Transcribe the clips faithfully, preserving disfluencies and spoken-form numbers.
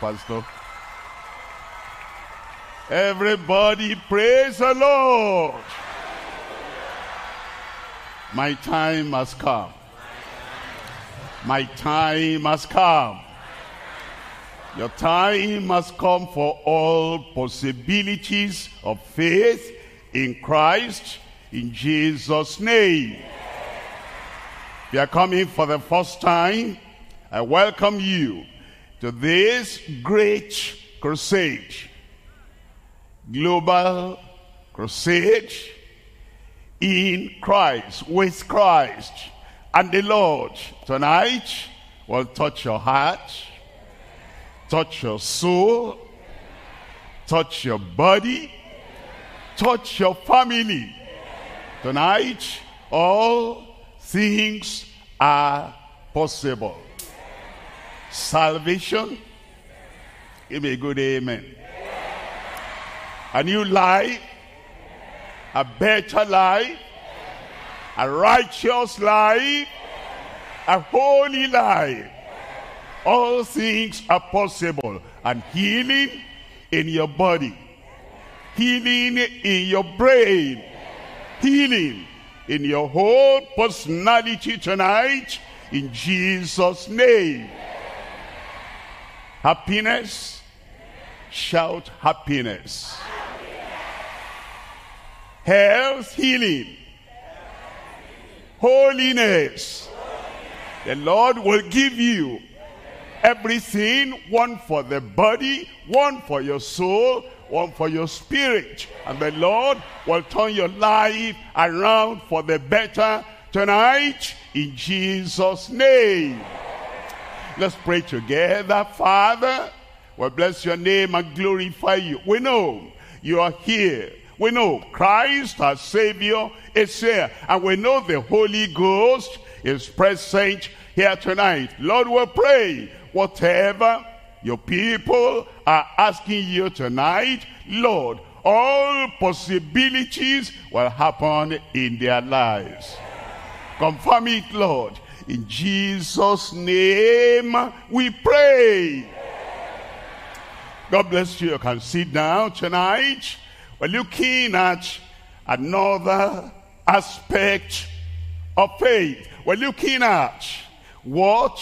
Pastor. Everybody praise the Lord. My time has come. My time has come. Your time has come for all possibilities of faith in Christ, in Jesus' name. If you are coming for the first time, I welcome you to this great crusade. Global crusade in Christ, with Christ. And the Lord tonight will touch your heart, touch your soul, touch your body, touch your family. Tonight, all things are possible. Salvation, give me a good amen. A new life, a better life, a righteous life, a holy life. All things are possible. And healing in your body, healing in your brain, healing in your whole personality tonight, in Jesus' name. Happiness, shout happiness. Health, healing. Holiness. The Lord will give you everything, one for the body, one for your soul, one for your spirit. And the Lord will turn your life around for the better tonight, in Jesus' name. Let's pray together. Father, we bless your name and glorify you. We know you are here. We know Christ, our Savior, is here. And we know the Holy Ghost is present here tonight. Lord, we pray whatever your people are asking you tonight, Lord, all possibilities will happen in their lives. Confirm it, Lord. In Jesus' name we pray. God bless you. You can sit down tonight. We're looking at another aspect of faith. We're looking at what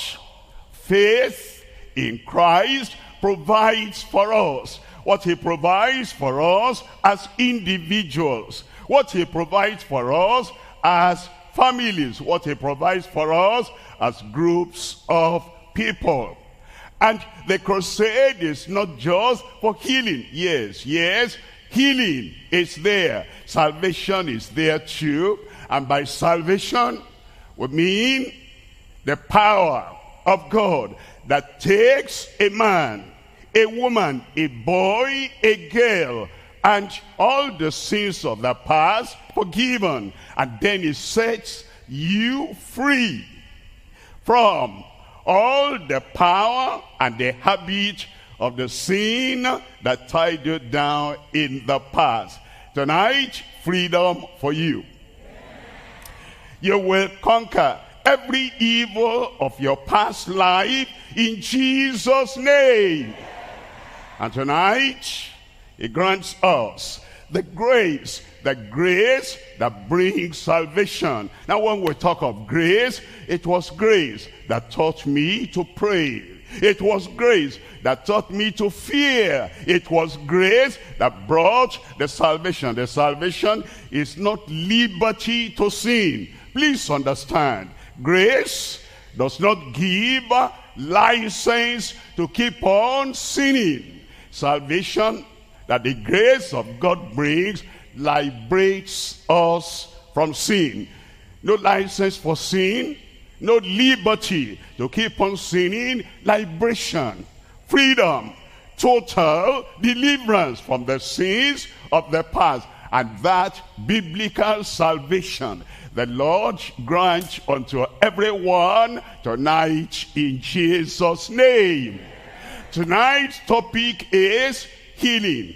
faith in Christ provides for us. What he provides for us as individuals. What he provides for us as families. What he provides for us as groups of people. And the crusade is not just for healing. Yes, yes, healing is there. Salvation is there too. And by salvation, we mean the power of God that takes a man, a woman, a boy, a girl, and all the sins of the past forgiven. And then he sets you free from all the power and the habit of the sin that tied you down in the past. Tonight, freedom for you. You will conquer every evil of your past life in Jesus' name. And tonight, he grants us the grace, the grace that brings salvation. Now, when we talk of grace, it was grace that taught me to pray. It was grace that taught me to fear. It was grace that brought the salvation. The salvation is not liberty to sin. Please understand, grace does not give license to keep on sinning. Salvation that the grace of God brings liberates us from sin. No license for sin, no liberty to keep on sinning. Liberation, freedom, total deliverance from the sins of the past. And that biblical salvation the Lord grant unto everyone tonight in Jesus' name. Tonight's topic is healing,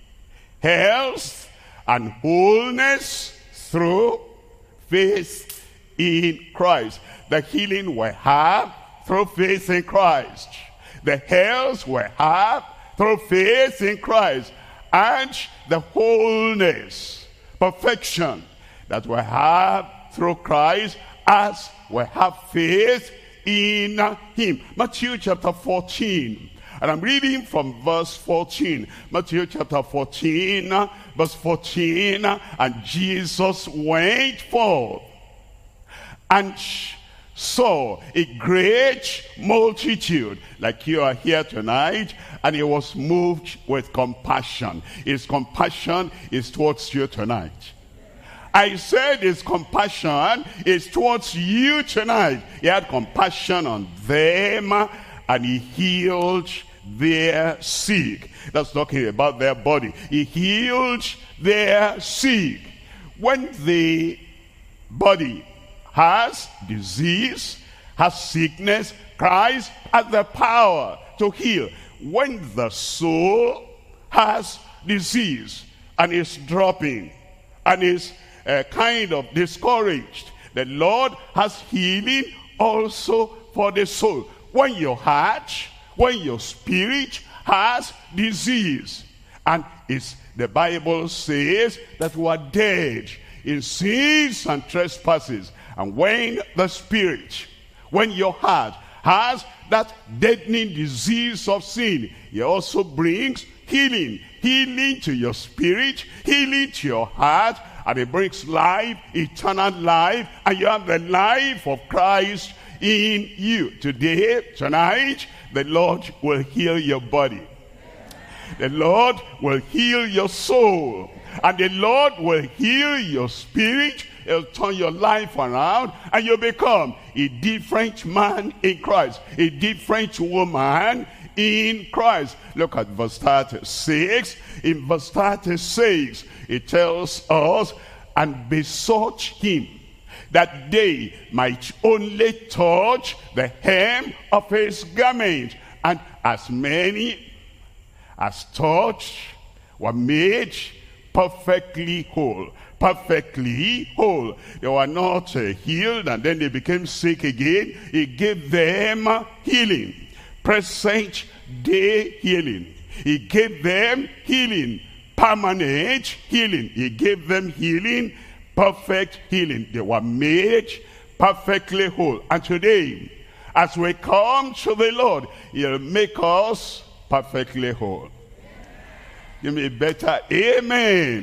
health, and wholeness through faith in Christ. The healing we have through faith in Christ. the health we have through faith in Christ, and the wholeness, perfection that we have through Christ as we have faith in him. Matthew chapter fourteen, and I'm reading from verse fourteen. Matthew chapter fourteen, verse fourteen. And Jesus went forth and saw a great multitude, like you are here tonight, and he was moved with compassion. His compassion is towards you tonight. I said his compassion is towards you tonight. He had compassion on them, and he healed their sick. That's talking about their body. He healed their sick. When the body has disease, has sickness, Christ has the power to heal. When the soul has disease and is dropping and is uh, kind of discouraged, the Lord has healing also for the soul. When your heart, when your spirit has disease, and it's, the Bible says that we are dead in sins and trespasses, and when the spirit, when your heart has that deadening disease of sin, he also brings healing. Healing to your spirit, healing to your heart, and it brings life, eternal life, and you have the life of Christ in you. Today, tonight, the Lord will heal your body. The Lord will heal your soul. And the Lord will heal your spirit. He'll turn your life around, and you'll become a different man in Christ, a different woman in Christ. Look at verse thirty-six. In verse thirty-six, it tells us, and besought him that they might only touch the hem of his garment. And as many as touched were made perfectly whole. Perfectly whole. They were not uh, healed and then they became sick again. He gave them healing. Present day healing. He gave them healing. Permanent healing. He gave them healing. Perfect healing. They were made perfectly whole. And today, as we come to the Lord, he'll make us perfectly whole. Give me a better amen.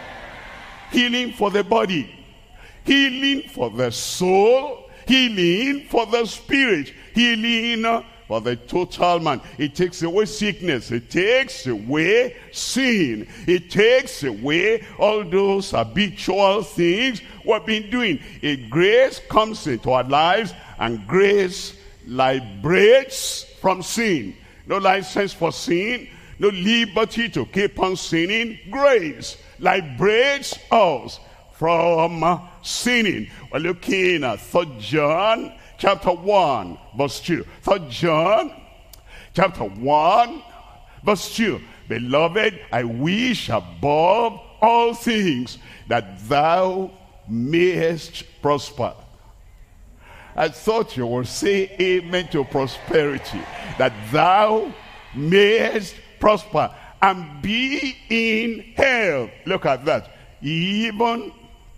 Healing for the body, healing for the soul, healing for the spirit, healing for the total man. It takes away sickness, it takes away sin, it takes away all those habitual things we've been doing. A grace comes into our lives, and grace liberates from sin. No license for sin, no liberty to keep on sinning. Grace liberates us from uh, sinning. We're looking at Third John chapter one verse two. Third John chapter one verse two. Beloved, I wish above all things that thou mayest prosper. I thought you would say amen to prosperity. That thou mayest prosper and be in health. Look at that. Even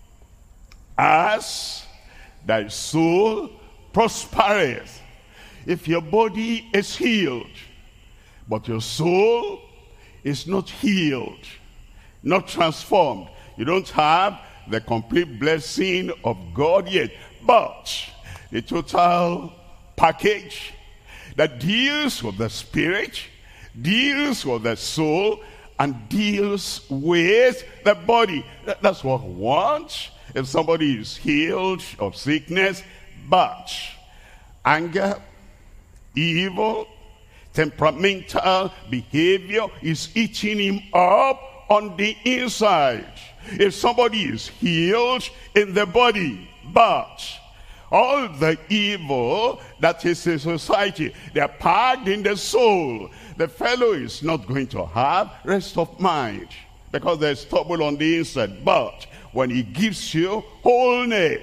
as thy soul prospereth. If your body is healed, but your soul is not healed, not transformed, you don't have the complete blessing of God yet. But the total package that deals with the spirit, deals with the soul, and deals with the body. That's what we want. If somebody is healed of sickness, but anger, evil, temperamental behavior is eating him up on the inside. If somebody is healed in the body, but all the evil that is in society, they are packed in the soul, the fellow is not going to have rest of mind, because there's trouble on the inside. But when he gives you wholeness,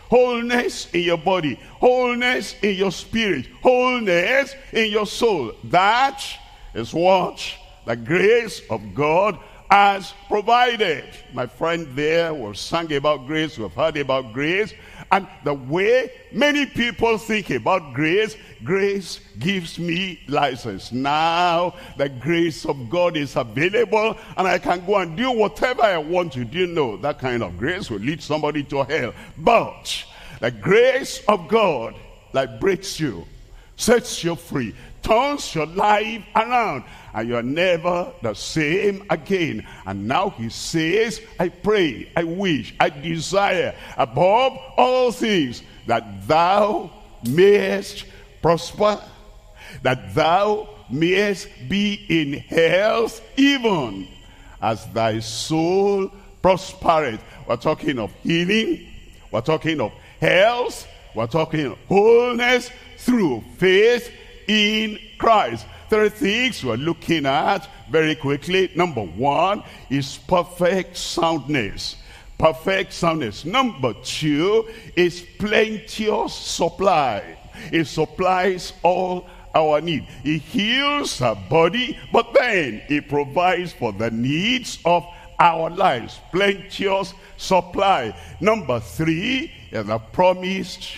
wholeness in your body, wholeness in your spirit, wholeness in your soul. That is what the grace of God has provided. My friend there was sang about grace, we've heard about grace, and the way many people think about grace, grace gives me license. Now the grace of God is available and I can go and do whatever I want to do. No, that kind of grace will lead somebody to hell. But the grace of God liberates you, sets you free, turns your life around, and you're never the same again. And now he says, I pray, I wish, I desire above all things that thou mayest prosper, that thou mayest be in health, even as thy soul prospereth. We're talking of healing, we're talking of health, we're talking of wholeness through faith in Christ. Three things we're looking at very quickly. Number one is perfect soundness. Perfect soundness. Number two is plenteous supply. It supplies all our need. It heals our body, but then it provides for the needs of our lives. Plenteous supply. Number three is the promised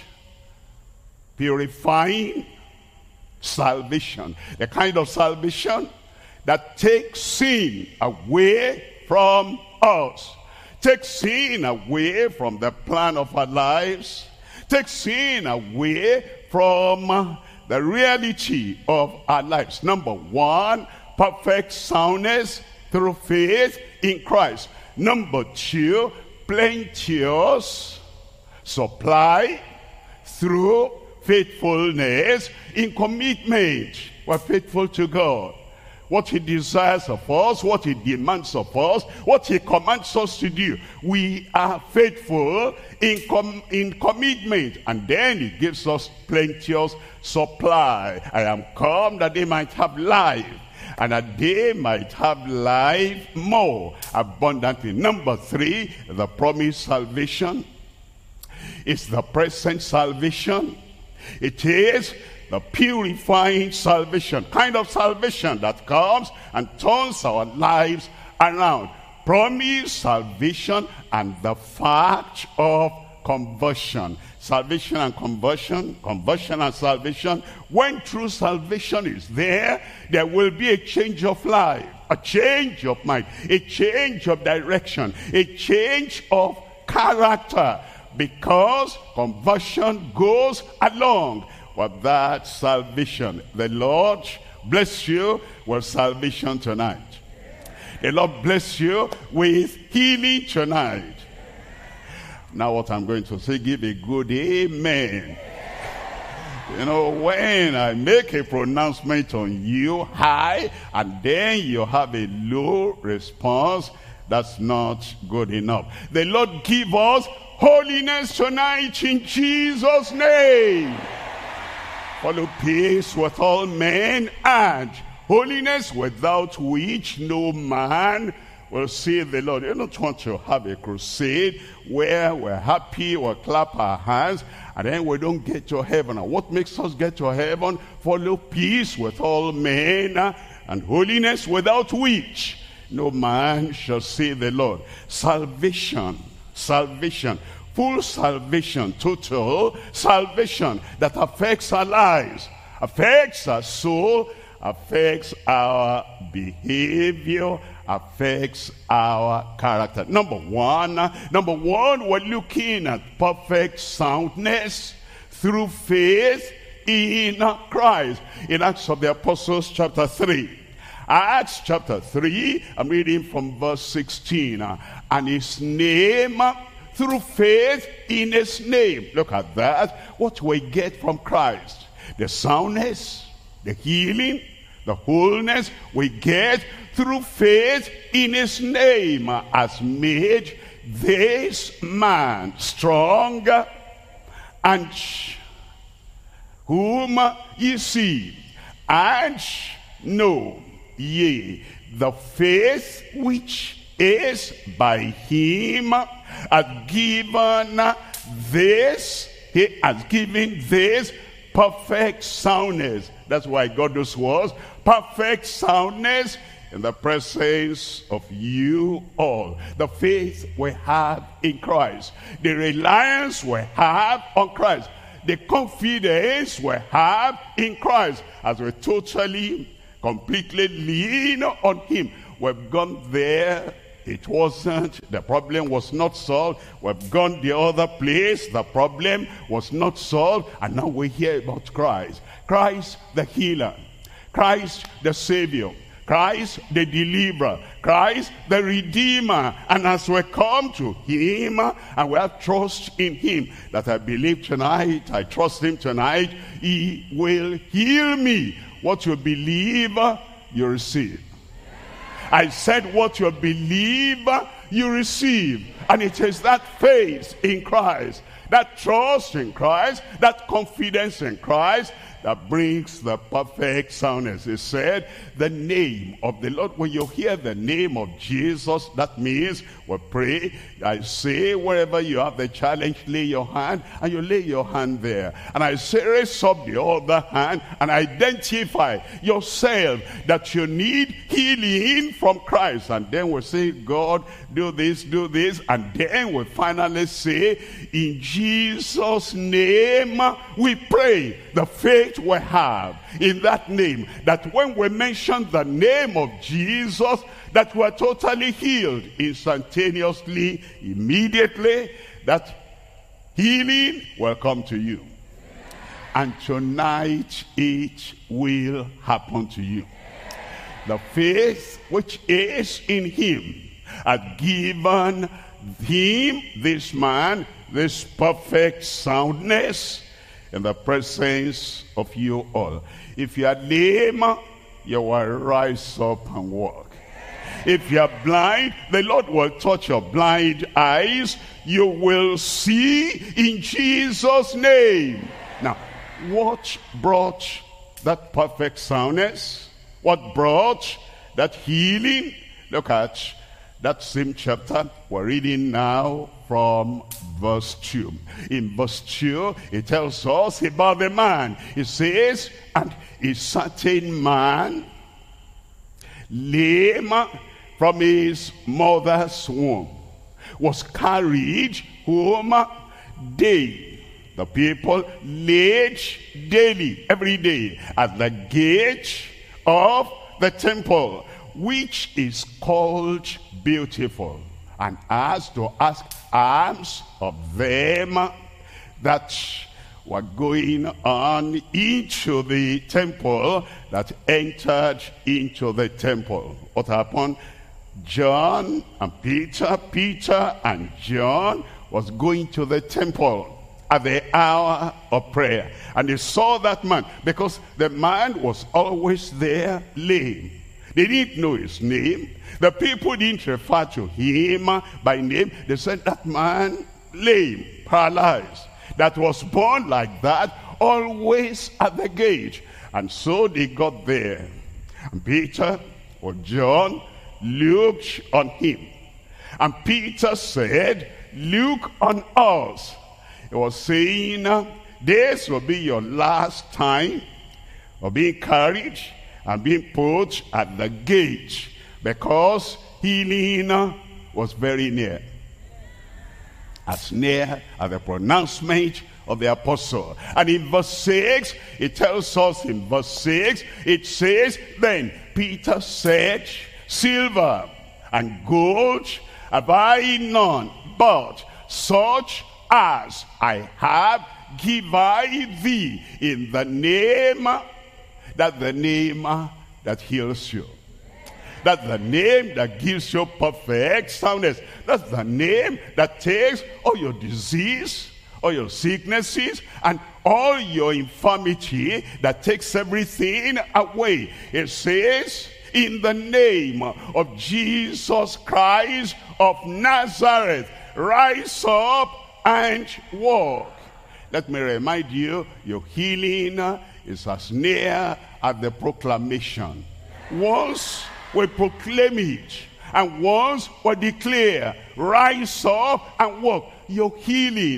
purifying salvation. The kind of salvation that takes sin away from us, takes sin away from the plan of our lives, takes sin away from the reality of our lives. Number one, perfect soundness through faith in Christ. Number two, plenteous supply through faithfulness in commitment. We're faithful to God. What he desires of us, what he demands of us, what he commands us to do. We are faithful in, com in commitment. And then he gives us plenteous supply. I am come that they might have life, and that they might have life more abundantly. Number three, the promised salvation. It's the present salvation. It is the purifying salvation, kind of salvation that comes and turns our lives around. Promised salvation and the fact of conversion. Salvation and conversion, conversion and salvation. When true salvation is there, there will be a change of life, a change of mind, a change of direction, a change of character, because conversion goes along with that salvation. The Lord bless you with salvation tonight. The Lord bless you with healing tonight. Now what I'm going to say, give a good amen. You know, when I make a pronouncement on you high and then you have a low response, that's not good enough. The Lord give us holiness tonight in Jesus' name. Follow peace with all men and holiness, without which no man will see the Lord. You don't want to have a crusade where we're happy, we'll clap our hands, and then we don't get to heaven. And what makes us get to heaven? Follow peace with all men and holiness, without which no man shall see the Lord. Salvation, salvation, full salvation, total salvation that affects our lives, affects our soul, affects our behavior, affects our character. Number one, number one, we're looking at perfect soundness through faith in Christ. In Acts of the Apostles chapter three. Acts chapter three, I'm reading from verse sixteen. And his name, through faith in his name. Look at that. What we get from Christ. The soundness, the healing, the wholeness we get through faith in his name has made this man strong, and whom ye see and know ye the faith which is by him hath given this, he has given this perfect soundness. That's why God those words, perfect soundness in the presence of you all. The faith we have in Christ, the reliance we have on Christ, the confidence we have in Christ, as we totally, completely lean on him. We've gone there, it wasn't, the problem was not solved. We've gone the other place, the problem was not solved. And now we hear about Christ. Christ the healer, Christ the Savior, Christ the deliverer, Christ the redeemer. And as we come to him and we have trust in him, that I believe tonight, I trust him tonight, he will heal me. What you believe, you receive. I said what you believe, you receive. And it is that faith in Christ, that trust in Christ, that confidence in Christ that brings the perfect soundness. It said, the name of the Lord. When you hear the name of Jesus, that means we pray. I say, wherever you have the challenge, lay your hand, and you lay your hand there. And I say, raise up the other hand and identify yourself that you need healing from Christ. And then we say, God, do this, do this. And then we finally say, in Jesus' name we pray. The faith we have in that name, that when we mention the name of Jesus, that we are totally healed instantaneously, immediately, that healing will come to you. And tonight it will happen to you. The faith which is in him had given him, this man, this perfect soundness in the presence of you all. If you are lame, you will rise up and walk. If you are blind, the Lord will touch your blind eyes. You will see in Jesus' name. Now, what brought that perfect soundness? What brought that healing? Look at that same chapter we're reading now from verse two. In verse two, it tells us about the man. It says, and a certain man, lame from his mother's womb, was carried whom they, the people, laid daily, every day, at the gate of the temple, which is called Beautiful, and as to ask alms of them that were going on into the temple, that entered into the temple. What happened? John and Peter, Peter and John was going to the temple at the hour of prayer. And they saw that man, because the man was always there lame. They didn't know his name. The people didn't refer to him by name. They said, that man, lame, paralyzed, that was born like that, always at the gate. And so they got there. And Peter or John looked on him. And Peter said, look on us. He was saying, this will be your last time of being carried and being put at the gate, because healing was very near. As near as the pronouncement of the apostle. And in verse six, it tells us in verse six, it says, then Peter said, silver and gold have I none, but such as I have give I thee, in the name, that the name that heals you. That's the name that gives you perfect soundness. That's the name that takes all your disease, all your sicknesses, and all your infirmity, that takes everything away. It says, in the name of Jesus Christ of Nazareth, rise up and walk. Let me remind you, your healing is as near as the proclamation. Once we proclaim it, and once we declare, rise up and walk, your healing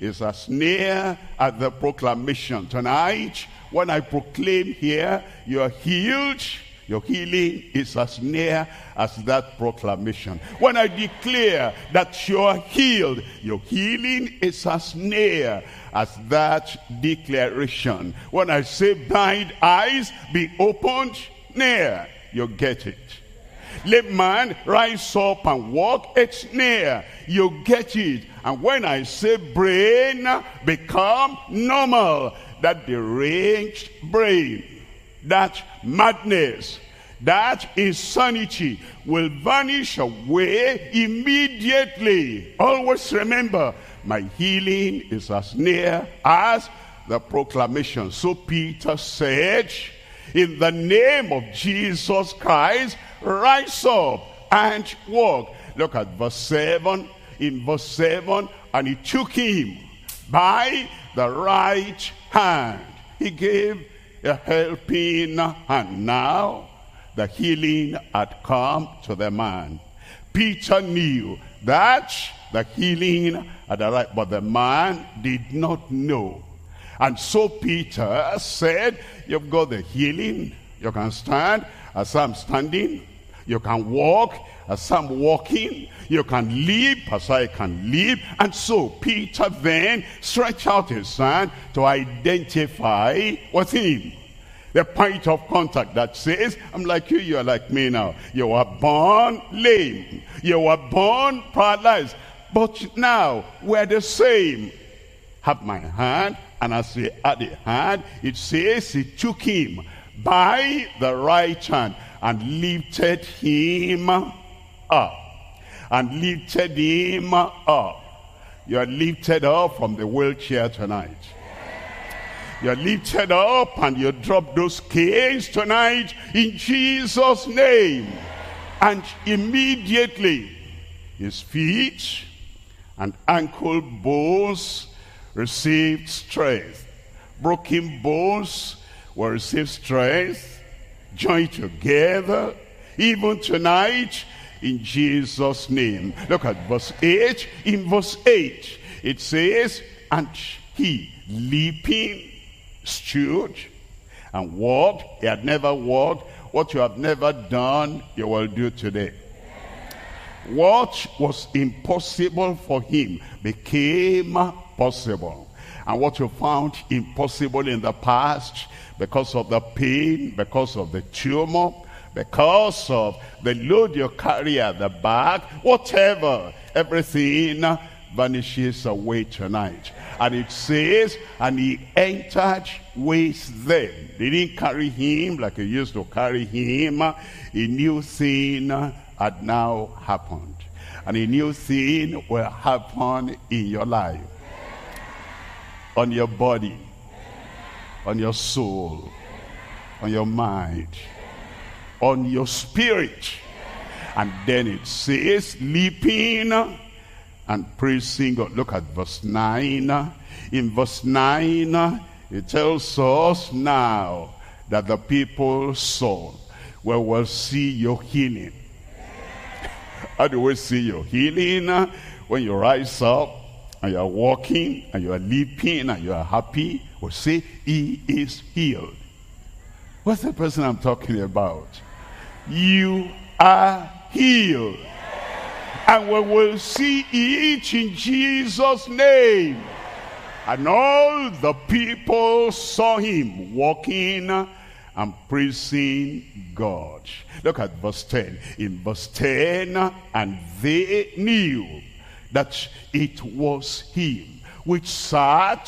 is as near as the proclamation. Tonight, when I proclaim here, you're healed, your healing is as near as that proclamation. When I declare that you're healed, your healing is as near as that declaration. When I say blind eyes be opened, near, you get it. Let man rise up and walk, it's near, you get it. And when I say brain become normal, that deranged brain, that madness, that insanity will vanish away immediately. Always remember, my healing is as near as the proclamation. So Peter said, in the name of Jesus Christ, rise up and walk. Look at verse seven. In verse seven, and he took him by the right hand. He gave a helping hand. Now the healing had come to the man. Peter knew that the healing had arrived, but the man did not know. And so Peter said, you've got the healing. You can stand as I'm standing. You can walk as I'm walking. You can leap as I can leap. And so Peter then stretched out his hand to identify with him. The point of contact that says, I'm like you, you are like me now. You were born lame. You were born paralyzed. But now we're the same. Have my hand. And as he had the hand, it says he took him by the right hand and lifted him up. And lifted him up. You are lifted up from the wheelchair tonight. You are lifted up and you drop those canes tonight in Jesus' name. And immediately his feet and ankle bones received strength. Broken bones will receive strength. Joined together even tonight in Jesus' name. Look at verse eight. In verse eight it says, and he leaping stood and walked. He had never walked. What you have never done, you will do today. What was impossible for him became possible. And what you found impossible in the past, because of the pain, because of the tumor, because of the load you carry at the back, whatever, everything vanishes away tonight. And it says, and he entered with them. They didn't carry him like they used to carry him. A new thing had now happened. And a new thing will happen in your life. On your body. On your soul. On your mind. On your spirit. And then it says, leaping and praising God. Look at verse nine. In verse nine, it tells us now that the people saw. Well, we'll see your healing. How do we see your healing? When you rise up and you are walking and you are leaping and you are happy, we'll say, he is healed. What's the person I'm talking about? You are healed. And we will see it in Jesus' name. And all the people saw him walking and praising God. Look at verse ten. In verse ten, and they knew that it was him which sat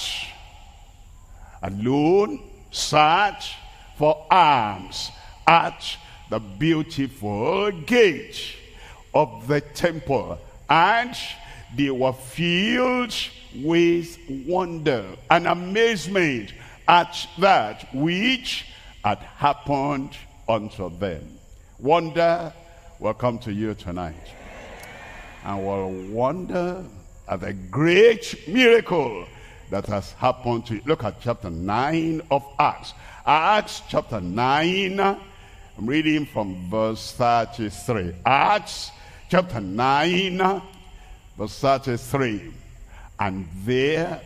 alone, sat for alms at the beautiful gate of the temple, and they were filled with wonder and amazement at that which had happened unto them. Wonder will come to you tonight, and will wonder at the great miracle that has happened to you. Look at chapter nine of Acts. Acts chapter nine, I'm reading from verse thirty-three. Acts chapter nine, verse thirty-three. And there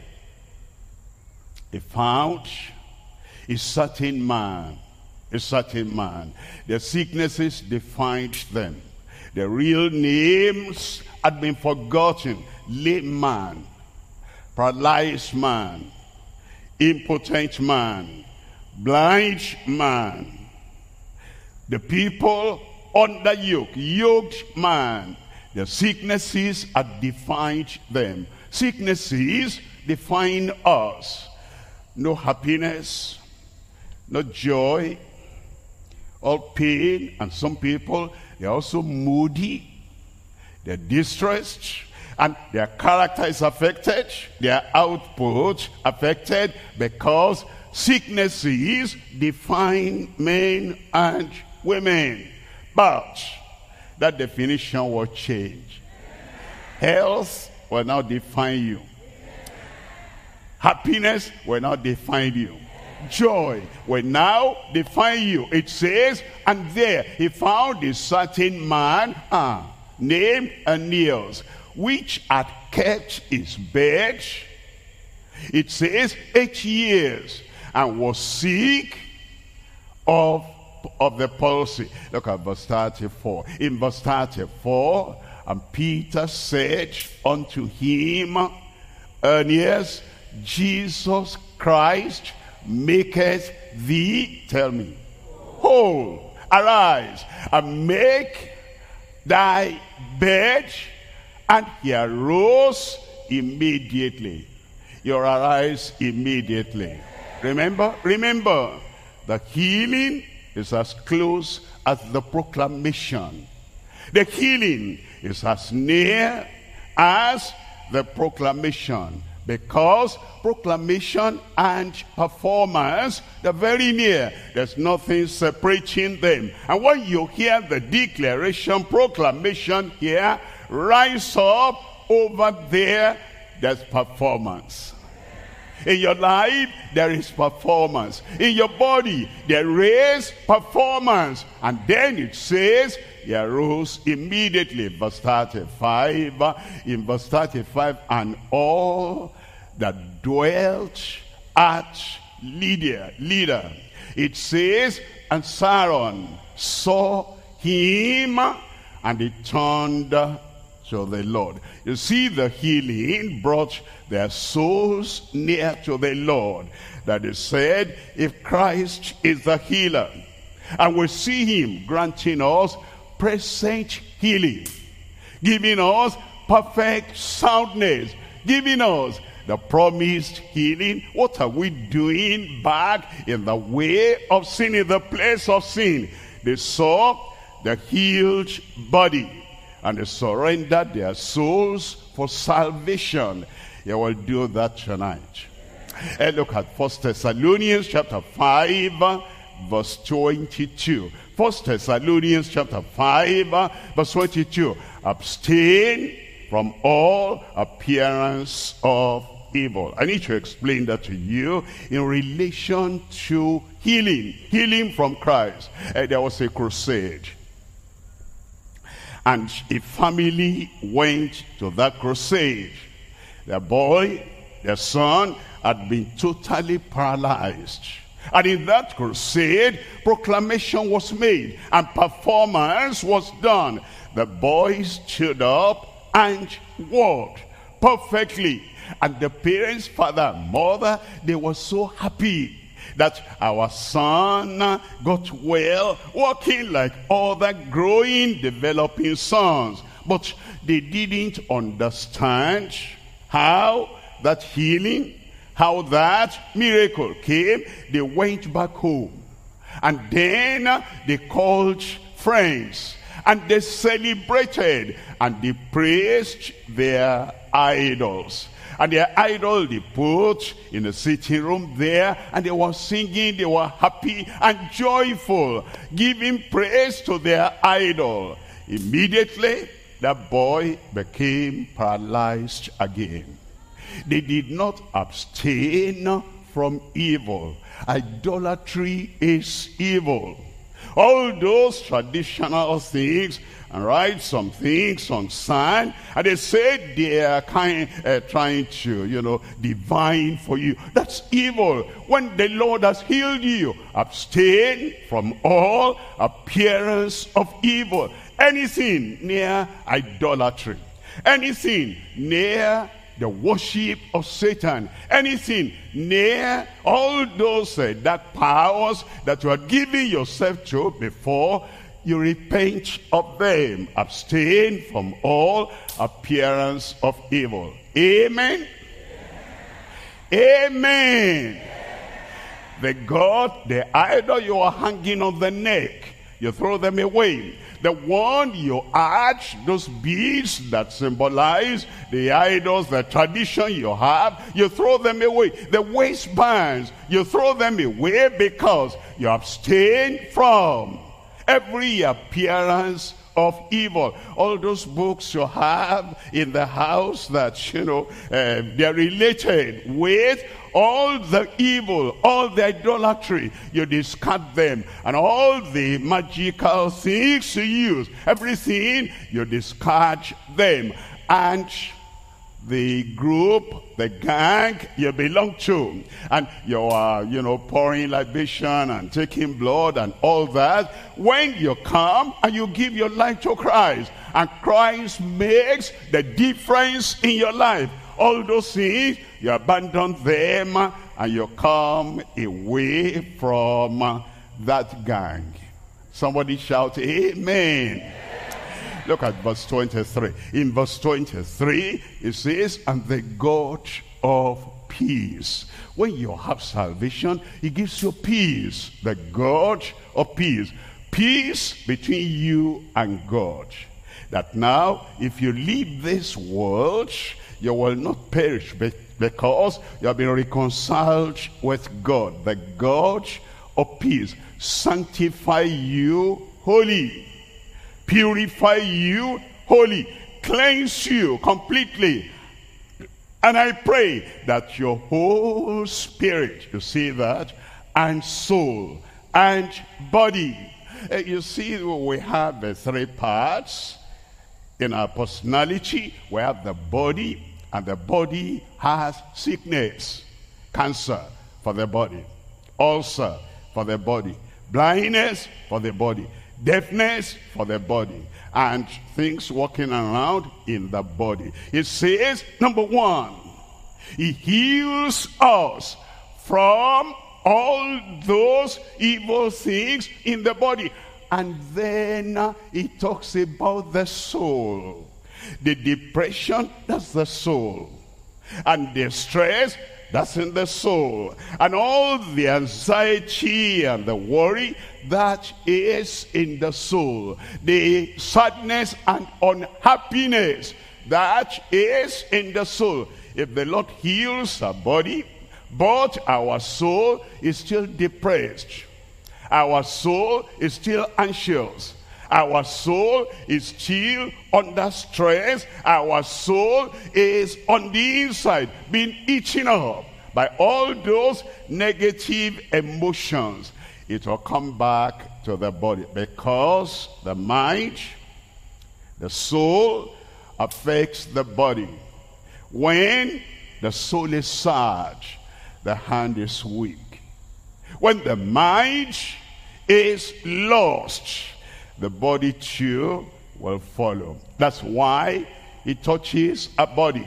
they found a certain man, a certain man. Their sicknesses defined them. Their real names had been forgotten. Lame man, paralyzed man, impotent man, blind man. The people under yoke, yoked man. Their sicknesses had defined them. Sicknesses define us. No happiness, no joy, all pain. And some people, they're also moody, they're distressed, and their character is affected, their output affected, because sicknesses define men and women. But that definition will change. Health will now define you. Happiness will now define you. Joy will now define you. It says, and there he found a certain man, ah, named Aeneas, which had kept his bed, it says, eight years, and was sick of, of the palsy. Look at verse thirty-four. In verse thirty-four, and Peter said unto him, Aeneas, Jesus Christ maketh thee, tell me, whole. Arise and make thy bed. And he arose immediately. You arise immediately. Remember, remember, the healing is as close as the proclamation. The healing is as near as the proclamation, because proclamation and performance, they're very near. There's nothing separating them. And when you hear the declaration, proclamation here, rise up, over there, there's performance. In your life, there is performance. In your body, there is performance. And then it says, he arose immediately. Verse thirty-five. In verse thirty-five, and all that dwelt at Lydia, Lydda, it says, and Saron saw him, and he turned to the Lord. You see, the healing brought their souls near to the Lord. That is said, if Christ is the healer, and we see him granting us present healing, giving us perfect soundness, giving us the promised healing, what are we doing back in the way of sin, in the place of sin? They saw the healed body, and they surrendered their souls for salvation. You will do that tonight. And look at First Thessalonians chapter five, verse twenty-two. First Thessalonians chapter five, verse twenty-two. Abstain from all appearance of evil. I need to explain that to you in relation to healing. Healing from Christ. Uh, there was a crusade. And a family went to that crusade. Their boy, their son, had been totally paralyzed. And in that crusade, proclamation was made and performance was done. The boy stood up and walked perfectly. And the parents, father and mother, they were so happy that our son got well, walking like other growing, developing sons. But they didn't understand how that healing, how that miracle came. They went back home. And then they called friends. And they celebrated. And they praised their idols. And their idol they put in the sitting room there, and they were singing, they were happy and joyful, giving praise to their idol. Immediately, that boy became paralyzed again. They did not abstain from evil. Idolatry is evil. all those traditional things, and write some things on sand, and they say they are kind, uh, trying to, you know, divine for you. That's evil. When the Lord has healed you, abstain from all appearance of evil. Anything near idolatry, anything near the worship of Satan, anything near all those uh, dark powers that you are giving yourself to before you repent of them. Abstain from all appearance of evil. Amen. Amen. Amen. The God, the idol you are hanging on the neck, you throw them away. The one you add, those beads that symbolize the idols, the tradition you have, you throw them away. The waistbands, you throw them away because you abstain from every appearance of evil. All those books you have in the house that, you know, uh, they're related with all the evil, all the idolatry, you discard them. And all the magical things you use, everything, you discard them. And the group, the gang you belong to, and you are, you know, pouring libation and taking blood and all that, when you come and you give your life to Christ, and Christ makes the difference in your life, all those things, you abandon them and you come away from that gang. Somebody shout amen. Look at verse twenty-three. In verse twenty-three, it says, and the God of peace. When you have salvation, he gives you peace. The God of peace. Peace between you and God. That now, if you leave this world, you will not perish because you have been reconciled with God. The God of peace. Sanctify you holy. Purify you holy, cleanse you completely. And I pray that your whole spirit, you see that, and soul, and body. Uh, you see, we have uh, three parts in our personality. We have the body, and the body has sickness. Cancer for the body, ulcer for the body, blindness for the body, deafness for the body, and things walking around in the body. It says, number one, he heals us from all those evil things in the body. And then uh, he talks about the soul. The depression, that's the soul. And the stress, that's in the soul. And all the anxiety and the worry, that is in the soul. The sadness and unhappiness, that is in the soul. If the Lord heals our body, but our soul is still depressed, our soul is still anxious, our soul is still under stress, our soul is on the inside being eaten up by all those negative emotions, it will come back to the body, because the mind, the soul affects the body. When the soul is sad, the hand is weak. When the mind is lost, the body too will follow. That's why it touches our body.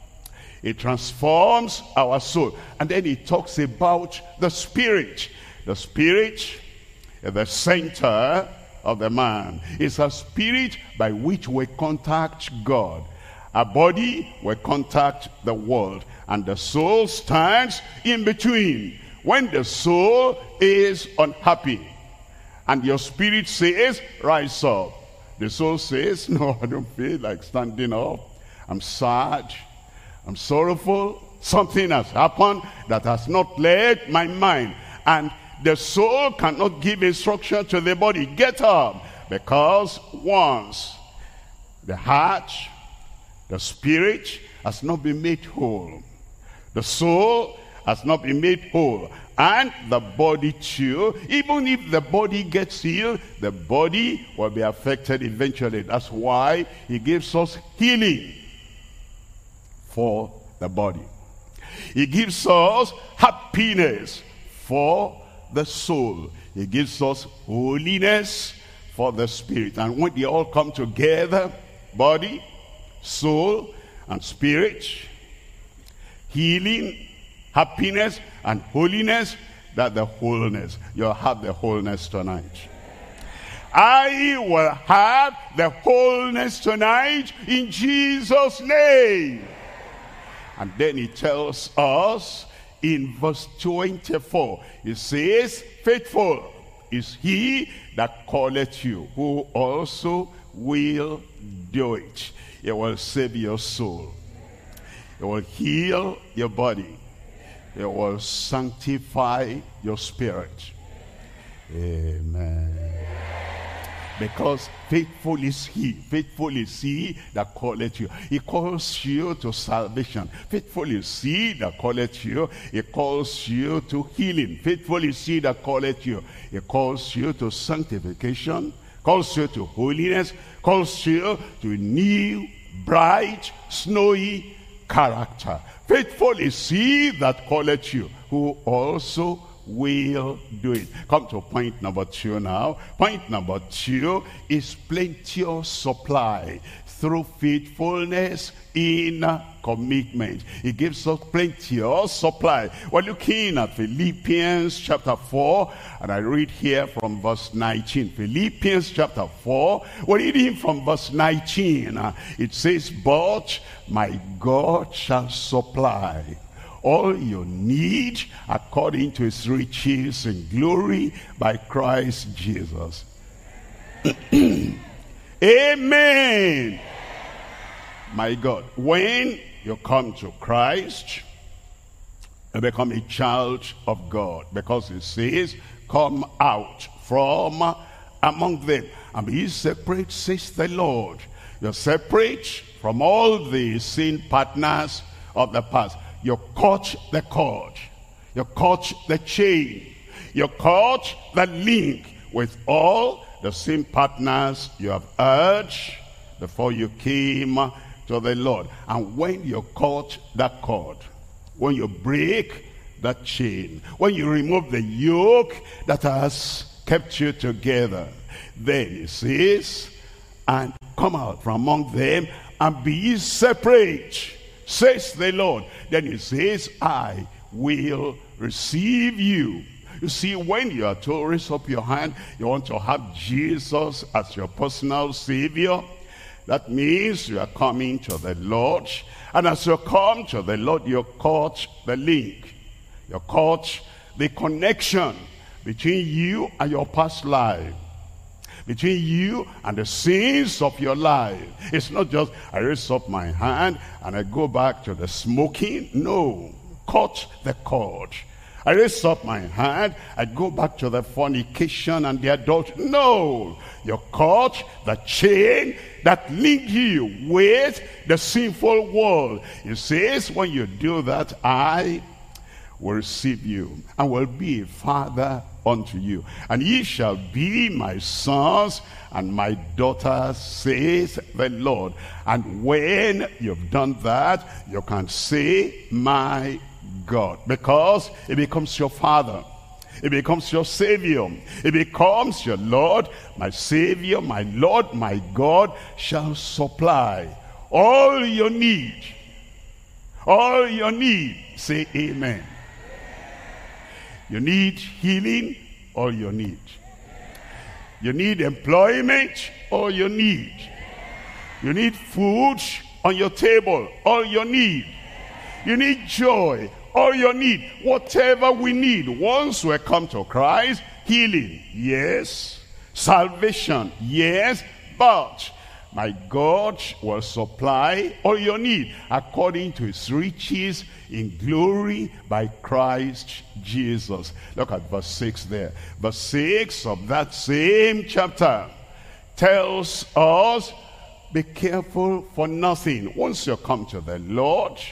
It transforms our soul. And then it talks about the spirit. The spirit is the center of the man. It's a spirit by which we contact God. Our body will contact the world. And the soul stands in between. When the soul is unhappy and your spirit says, rise up, the soul says, no, I don't feel like standing up. I'm sad. I'm sorrowful. Something has happened that has not led my mind. And the soul cannot give instruction to the body. Get up. Because once the heart, the spirit has not been made whole, the soul has not been made whole. And the body too, even if the body gets healed, the body will be affected eventually. That's why he gives us healing for the body. He gives us happiness for the soul. He gives us holiness for the spirit. And when they all come together, body, soul, and spirit, healing, happiness, and holiness, that the wholeness. You'll have the wholeness tonight. I will have the wholeness tonight in Jesus' name. And then he tells us in verse twenty-four, he says, faithful is he that calleth you, who also will do it. It will save your soul. It will heal your body. It will sanctify your spirit. Amen. Because faithful is he, faithful is he that calleth you. He calls you to salvation. Faithful is he that calleth you. He calls you to healing. Faithful is he that calleth you. He calls you to sanctification, calls you to holiness, calls you to new, bright, snowy character. Faithful is he that calleth you, who also will do it. Come to point number two now. Point number two is plenteous supply through faithfulness in commitment. He gives us plenteous supply. We're looking at Philippians chapter four, and I read here from verse nineteen. Philippians chapter four, we're reading from verse nineteen. It says, but my God shall supply all you need according to his riches and glory by Christ Jesus. Amen. My God, when you come to Christ, you become a child of God, because it says, come out from among them and be separate, says the Lord. You're separate from all the sin partners of the past. You caught the cord. You caught the chain. You caught the link with all the same partners you have heard before you came to the Lord. And when you caught that cord, when you break that chain, when you remove the yoke that has kept you together, then it says, and come out from among them and be ye separate, says the Lord. Then he says, I will receive you. You see, when you are to raise up your hand, you want to have Jesus as your personal Savior. That means you are coming to the Lord. And as you come to the Lord, you caught the link. You caught the connection between you and your past life, between you and the sins of your life. It's not just, I raise up my hand and I go back to the smoking. No, cut the cord. I raise up my hand, I go back to the fornication and the adultery. No, you cut the chain that linked you with the sinful world. It says, when you do that, I will receive you and will be a father unto you, and ye shall be my sons and my daughters, says the Lord. And when you've done that, you can say, my God, because it becomes your father, it becomes your Savior, it becomes your Lord. My Savior, my Lord, my God shall supply all your need, all your need. Say amen. You need healing, all you need. You need employment, all you need. You need food on your table, all you need. You need joy, all you need. Whatever we need, once we come to Christ, healing, yes. Salvation, yes. But my God will supply all your need according to his riches in glory by Christ Jesus. Look at verse six there. Verse six of that same chapter tells us, be careful for nothing. Once you come to the Lord,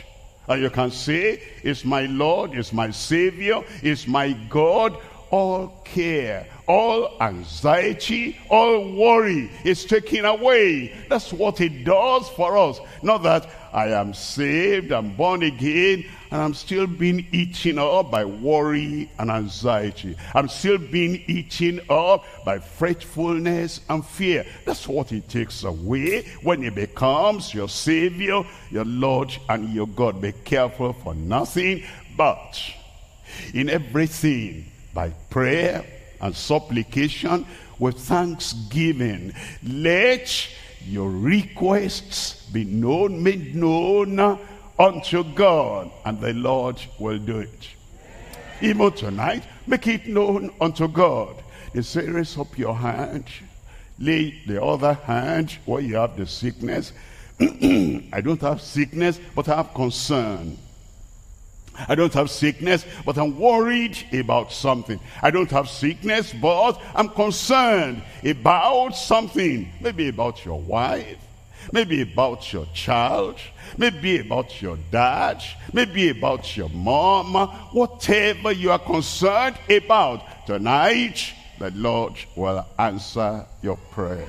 And you can say, it's my Lord, it's my Savior, it's my God. All care, all anxiety, all worry is taken away. That's what it does for us. Not that I am saved, I'm born again, and I'm still being eaten up by worry and anxiety. I'm still being eaten up by fretfulness and fear. That's what it takes away when it becomes your Savior, your Lord, and your God. Be careful for nothing, but in everything, by prayer and supplication with thanksgiving, let your requests be known, made known unto God, and the Lord will do it. Even tonight, make it known unto God. They say, raise up your hand, lay the other hand where you have the sickness. I don't have sickness, but I have concern. I don't have sickness, but I'm worried about something. I don't have sickness, but I'm concerned about something. Maybe about your wife, maybe about your child, maybe about your dad, maybe about your mom. Whatever you are concerned about, tonight the Lord will answer your prayer.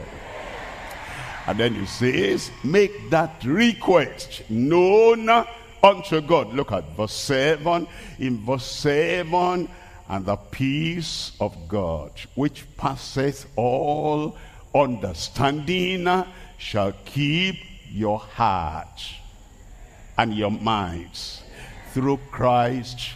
And then he says, make that request known unto God. Look at verse seven. In verse seven, and the peace of God, which passeth all understanding, shall keep your heart and your minds through Christ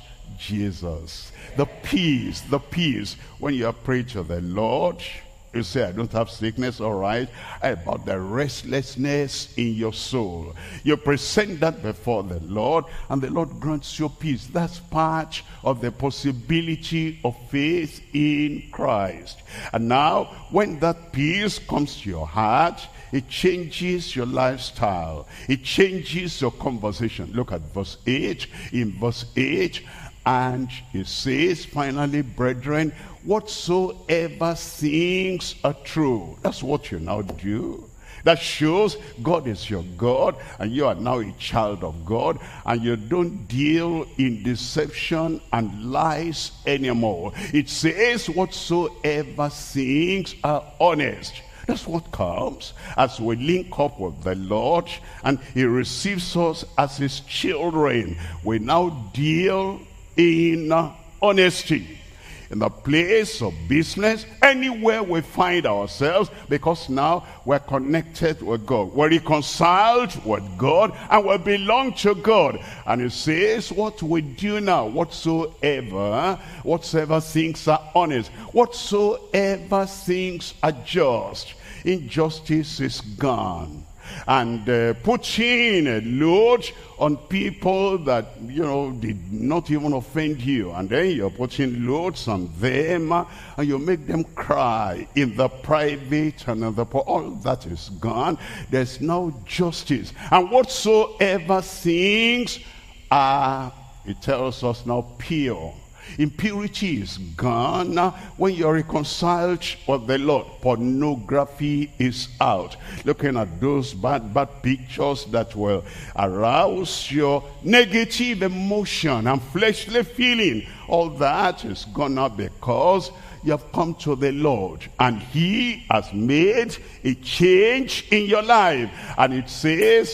Jesus. The peace, the peace. When you pray to the Lord, you say, I don't have sickness, all right. About the restlessness in your soul. You present that before the Lord, and the Lord grants you peace. That's part of the possibility of faith in Christ. And now, when that peace comes to your heart, it changes your lifestyle. It changes your conversation. Look at verse eight. In verse eight, and it says, finally, brethren, whatsoever things are true. That's what you now do. That shows God is your God, and you are now a child of God, and you don't deal in deception and lies anymore. It says whatsoever things are honest. That's what comes as we link up with the Lord and he receives us as his children. We now deal in honesty. In the place of business, anywhere we find ourselves, because now we're connected with God. We're reconciled with God, and we belong to God. And it says, what we do now, whatsoever, whatsoever things are honest, whatsoever things are just, injustice is gone. And uh, putting a load on people that, you know, did not even offend you. And then you're putting loads on them, uh, and you make them cry in the private and in the... All that is gone. There's now justice. And whatsoever things are, it tells us now, pure. Impurity is gone when you're reconciled with the Lord. Pornography is out. Looking at those bad, bad pictures that will arouse your negative emotion and fleshly feeling. All that is gone now because you have come to the Lord, and he has made a change in your life. And it says,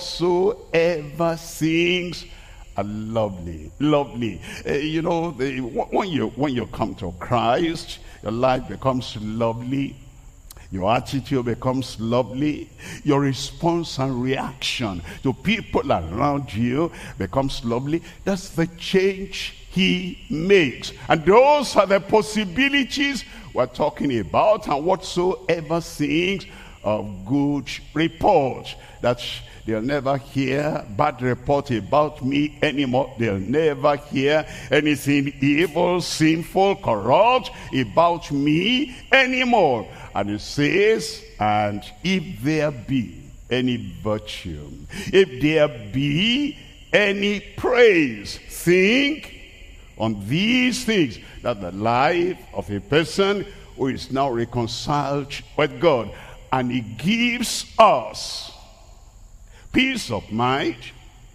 whatsoever things are lovely, lovely. Uh, you know, the, when you when you come to Christ, your life becomes lovely. Your attitude becomes lovely. Your response and reaction to people around you becomes lovely. That's the change he makes. And those are the possibilities we're talking about. And whatsoever things of good report, that they'll never hear bad report about me anymore. They'll never hear anything evil, sinful, corrupt about me anymore. And it says, and if there be any virtue, if there be any praise, think on these things, that the life of a person who is now reconciled with God, and he gives us peace of mind,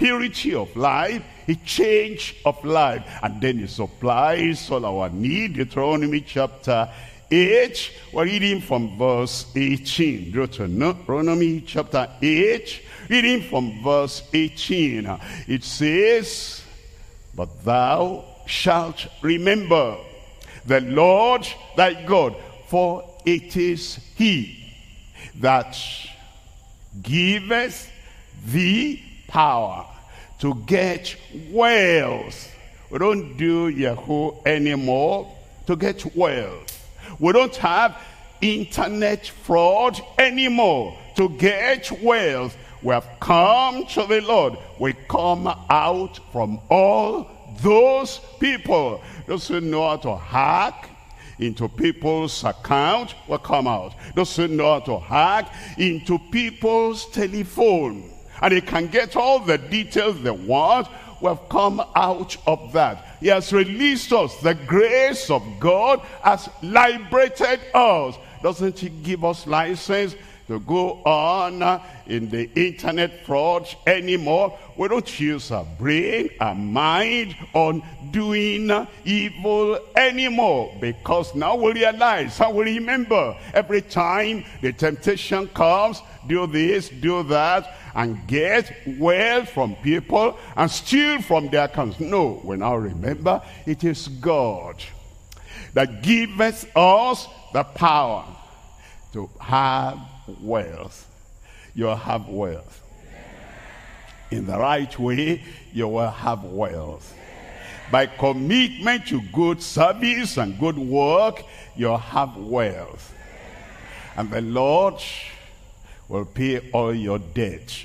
purity of life, a change of life. And then he supplies all our need. Deuteronomy chapter eight, we're reading from verse eighteen. Deuteronomy chapter eight, reading from verse eighteen. It says, but thou shalt remember the Lord thy God, for it is he that giveth thee power to get wealth. We don't do Yahoo anymore to get wealth. We don't have internet fraud anymore to get wealth. We have come to the Lord. We come out from all those people. Those who know how to hack into people's account will come out. Those who know how to hack into people's telephone, and they can get all the details they want, we have come out of that. He has released us. The grace of God has liberated us. Doesn't he give us license to go on in the internet fraud anymore? We don't use our brain, our mind on doing evil anymore, because now we realize, how we remember, every time the temptation comes, do this, do that, and get wealth from people and steal from their accounts. No, we now remember it is God that giveth us the power to have wealth. You'll have wealth. In the right way, you will have wealth. By commitment to good service and good work, you'll have wealth. And the Lord will pay all your debt.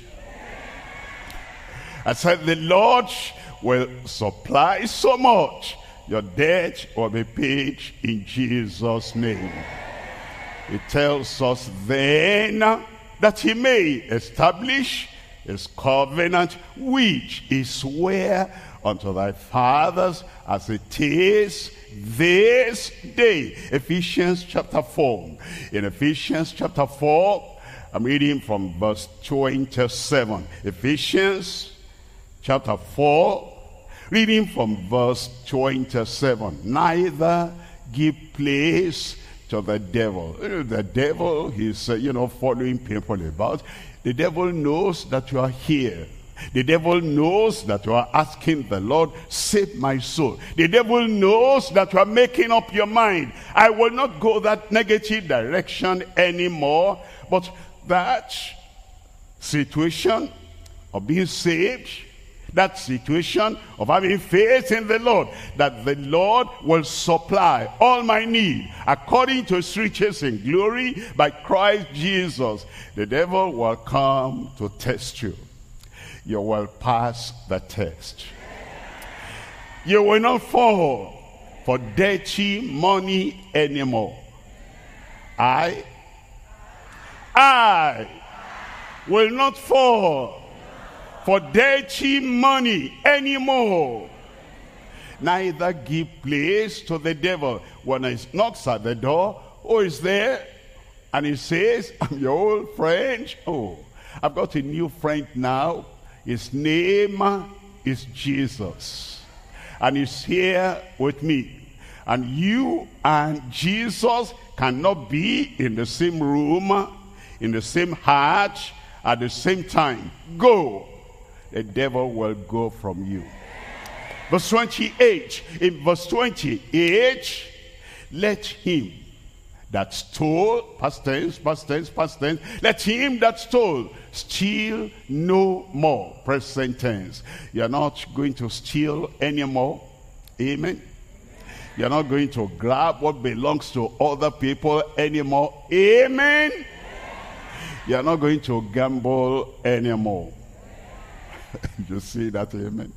I said the Lord will supply so much, your debt will be paid in Jesus' name. It tells us then that he may establish his covenant, which he sware unto thy fathers, as it is this day. Ephesians chapter four. In Ephesians chapter four, I'm reading from verse twenty-seven. Ephesians chapter four, reading from verse twenty-seven. Neither give place to the devil. The devil, he's, uh, you know, following people about. The devil knows that you are here. The devil knows that you are asking the Lord, save my soul. The devil knows that you are making up your mind. I will not go that negative direction anymore. But that situation of being saved, that situation of having faith in the Lord, that the Lord will supply all my need according to his riches in glory by Christ Jesus. The devil will come to test you. You will pass the test. You will not fall for dirty money anymore. I, I will not fall for dirty money anymore. Neither give place to the devil. When he knocks at the door, who is there? And he says, I'm your old friend. Oh, I've got a new friend now. His name is Jesus. And he's here with me. And you and Jesus cannot be in the same room, in the same heart, at the same time. Go. The devil will go from you. Verse twenty-eight. In verse twenty-eight, let him that stole, past tense, past tense, past tense, let him that stole steal no more. Present tense. You're not going to steal anymore. Amen. You're not going to grab what belongs to other people anymore. Amen. You're not going to gamble anymore. You see that? Amen.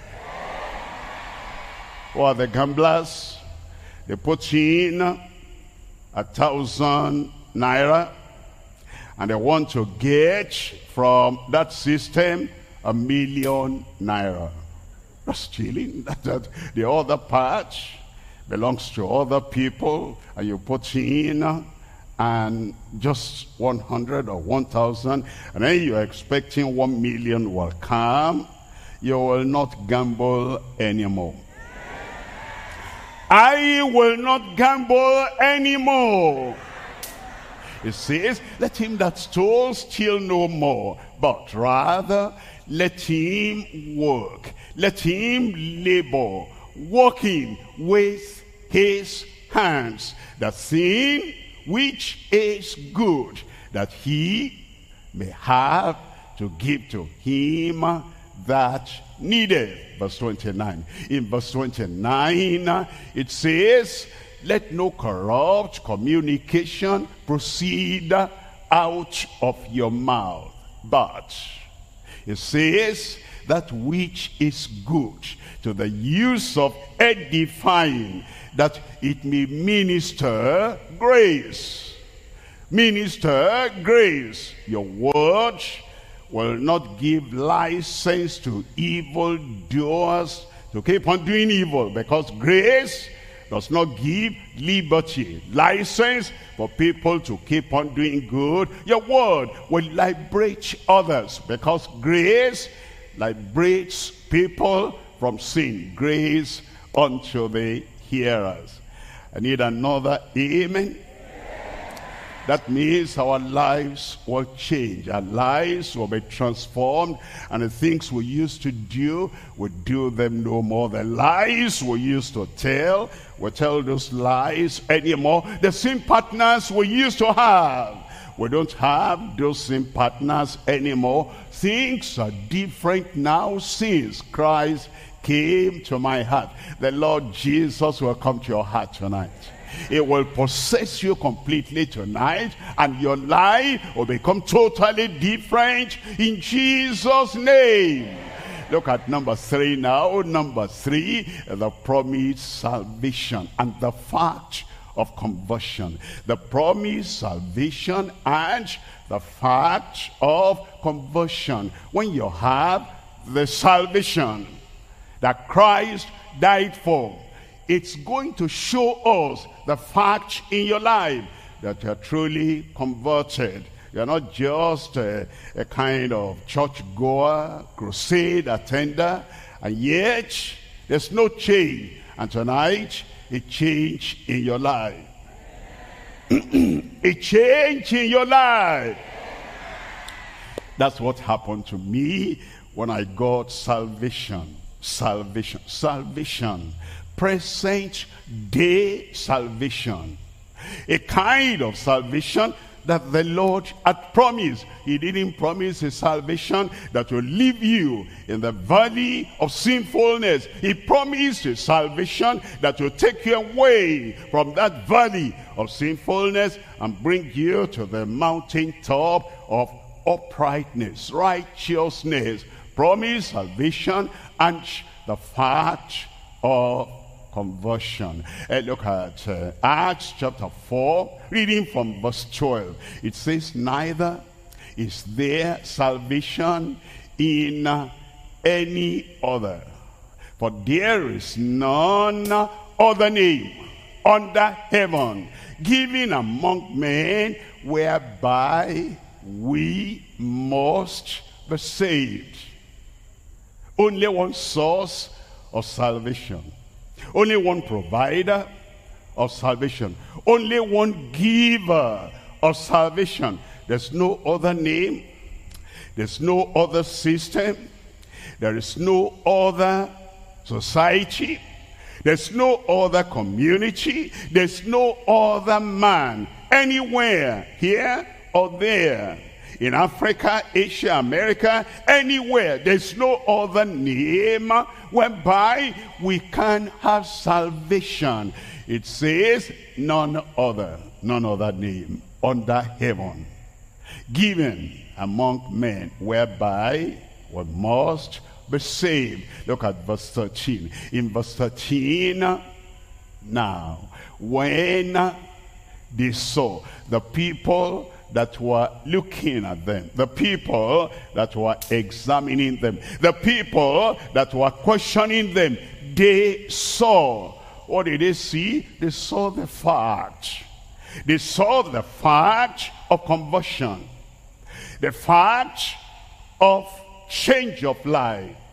Who are the gamblers? They put in a thousand naira and they want to get from that system a million naira. That's stealing. That, that, the other part belongs to other people, and you put in and just one hundred or one thousand, and then you're expecting one million will come. you will not gamble anymore. I will not gamble anymore. It says, let him that stole steal no more, but rather let him work. Let him labor, working with his hands, the thing which is good, that he may have to give to him that needed. Verse twenty-nine. In verse twenty-nine, it says, let no corrupt communication proceed out of your mouth, but it says, that which is good to the use of edifying, that it may minister grace. Minister grace. Your word will not give license to evil doers to keep on doing evil, because grace does not give liberty, license for people to keep on doing good. Your word will liberate others, because grace liberates people from sin. Grace unto the hearers. I need another amen. That means our lives will change. Our lives will be transformed. And the things we used to do, we do them no more. The lies we used to tell, we tell those lies anymore. The sin partners we used to have, we don't have those sin partners anymore. Things are different now since Christ came to my heart. The Lord Jesus will come to your heart tonight. It will possess you completely tonight, and your life will become totally different in Jesus' name. Look at number three now. Number three, the promised salvation and the fact of conversion. The promised salvation and the fact of conversion. When you have the salvation that Christ died for, it's going to show us the fact in your life that you're truly converted. You're not just a, a kind of church-goer, crusade attender, and yet there's no change. And tonight, a change in your life. A change in your life. That's what happened to me when I got salvation. Salvation. Salvation. Present day salvation. A kind of salvation that the Lord had promised. He didn't promise a salvation that will leave you in the valley of sinfulness. He promised a salvation that will take you away from that valley of sinfulness and bring you to the mountaintop of uprightness, righteousness. Promise salvation and the fact of conversion. Uh, look at uh, Acts chapter four, reading from verse twelve. It says, neither is there salvation in uh, any other, for there is none other name under heaven given among men whereby we must be saved. Only one source of salvation. Only one provider of salvation. Only one giver of salvation. There's no other name. There's no other system. There is no other society. There's no other community. There's no other man anywhere, here or there. In Africa, Asia, America, anywhere, there's no other name whereby we can have salvation. It says, none other, none other name under heaven, given among men whereby we must be saved. Look at verse thirteen. In verse thirteen, now, when they saw the people that were looking at them, the people that were examining them, the people that were questioning them, they saw. What did they see? They saw the fact. They saw the fact of conversion, the fact of change of life,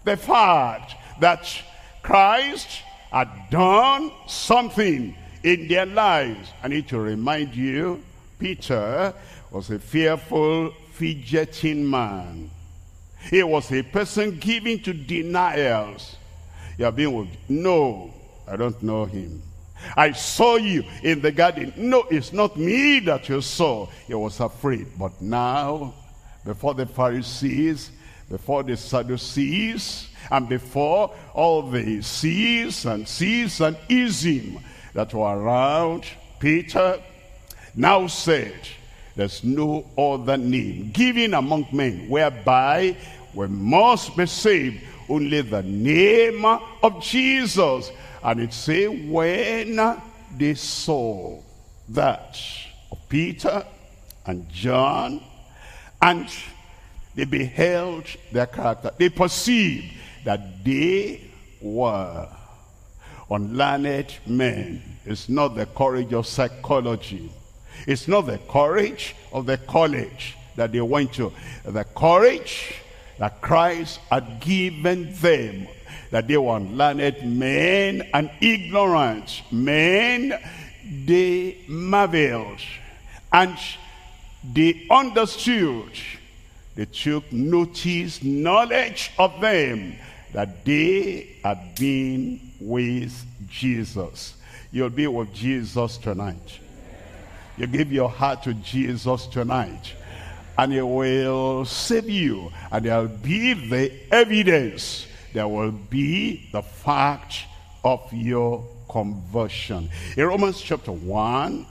the fact that Christ had done something in their lives. I need to remind you, Peter was a fearful, fidgeting man. He was a person given to denials. You have been with, no, I don't know him. I saw you in the garden. No, it's not me that you saw. He was afraid. But now, before the Pharisees, before the Sadducees, and before all the C's and C's and ism that were around, Peter now said, there's no other name given among men whereby we must be saved, only the name of Jesus. And it says, when they saw that of Peter and John, and they beheld their character, they perceived that they were unlearned men. It's not the courage of psychology. It's not the courage of the college that they went to. The courage that Christ had given them, that they were unlearned men and ignorant men. They marveled and they understood. They took notice, knowledge of them, that they had been with Jesus. You'll be with Jesus tonight. You give your heart to Jesus tonight, and he will save you, and there will be the evidence. There will be the fact of your conversion. In Romans chapter one,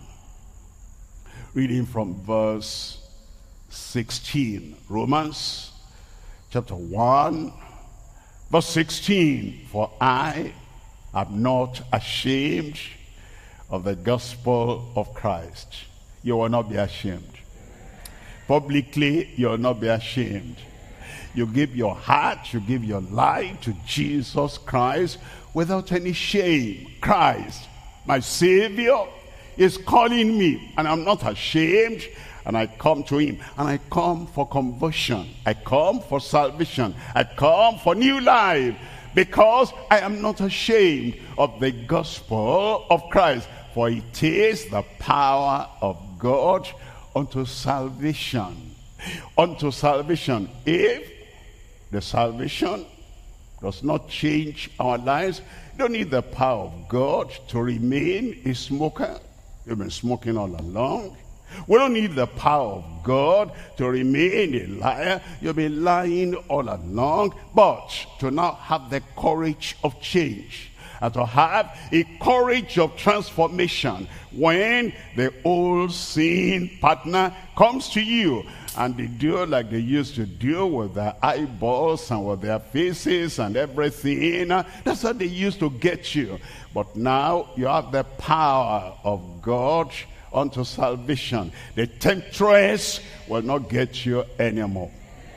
reading from verse sixteen. Romans chapter one, verse sixteen. For I am not ashamed of the gospel of Christ. You will not be ashamed. Publicly, you will not be ashamed. You give your heart, you give your life to Jesus Christ without any shame. Christ, my Savior, is calling me, and I'm not ashamed. And I come to him, and I come for conversion. I come for salvation. I come for new life, because I am not ashamed of the gospel of Christ. For it is the power of God unto salvation. Unto salvation. If the salvation does not change our lives, you don't need the power of God to remain a smoker. You've been smoking all along. We don't need the power of God to remain a liar. You've been lying all along. But to now have the courage of change, and to have a courage of transformation, when the old sin partner comes to you, and they do like they used to do with their eyeballs and with their faces and everything. That's how they used to get you. But now you have the power of God unto salvation. The temptress will not get you anymore.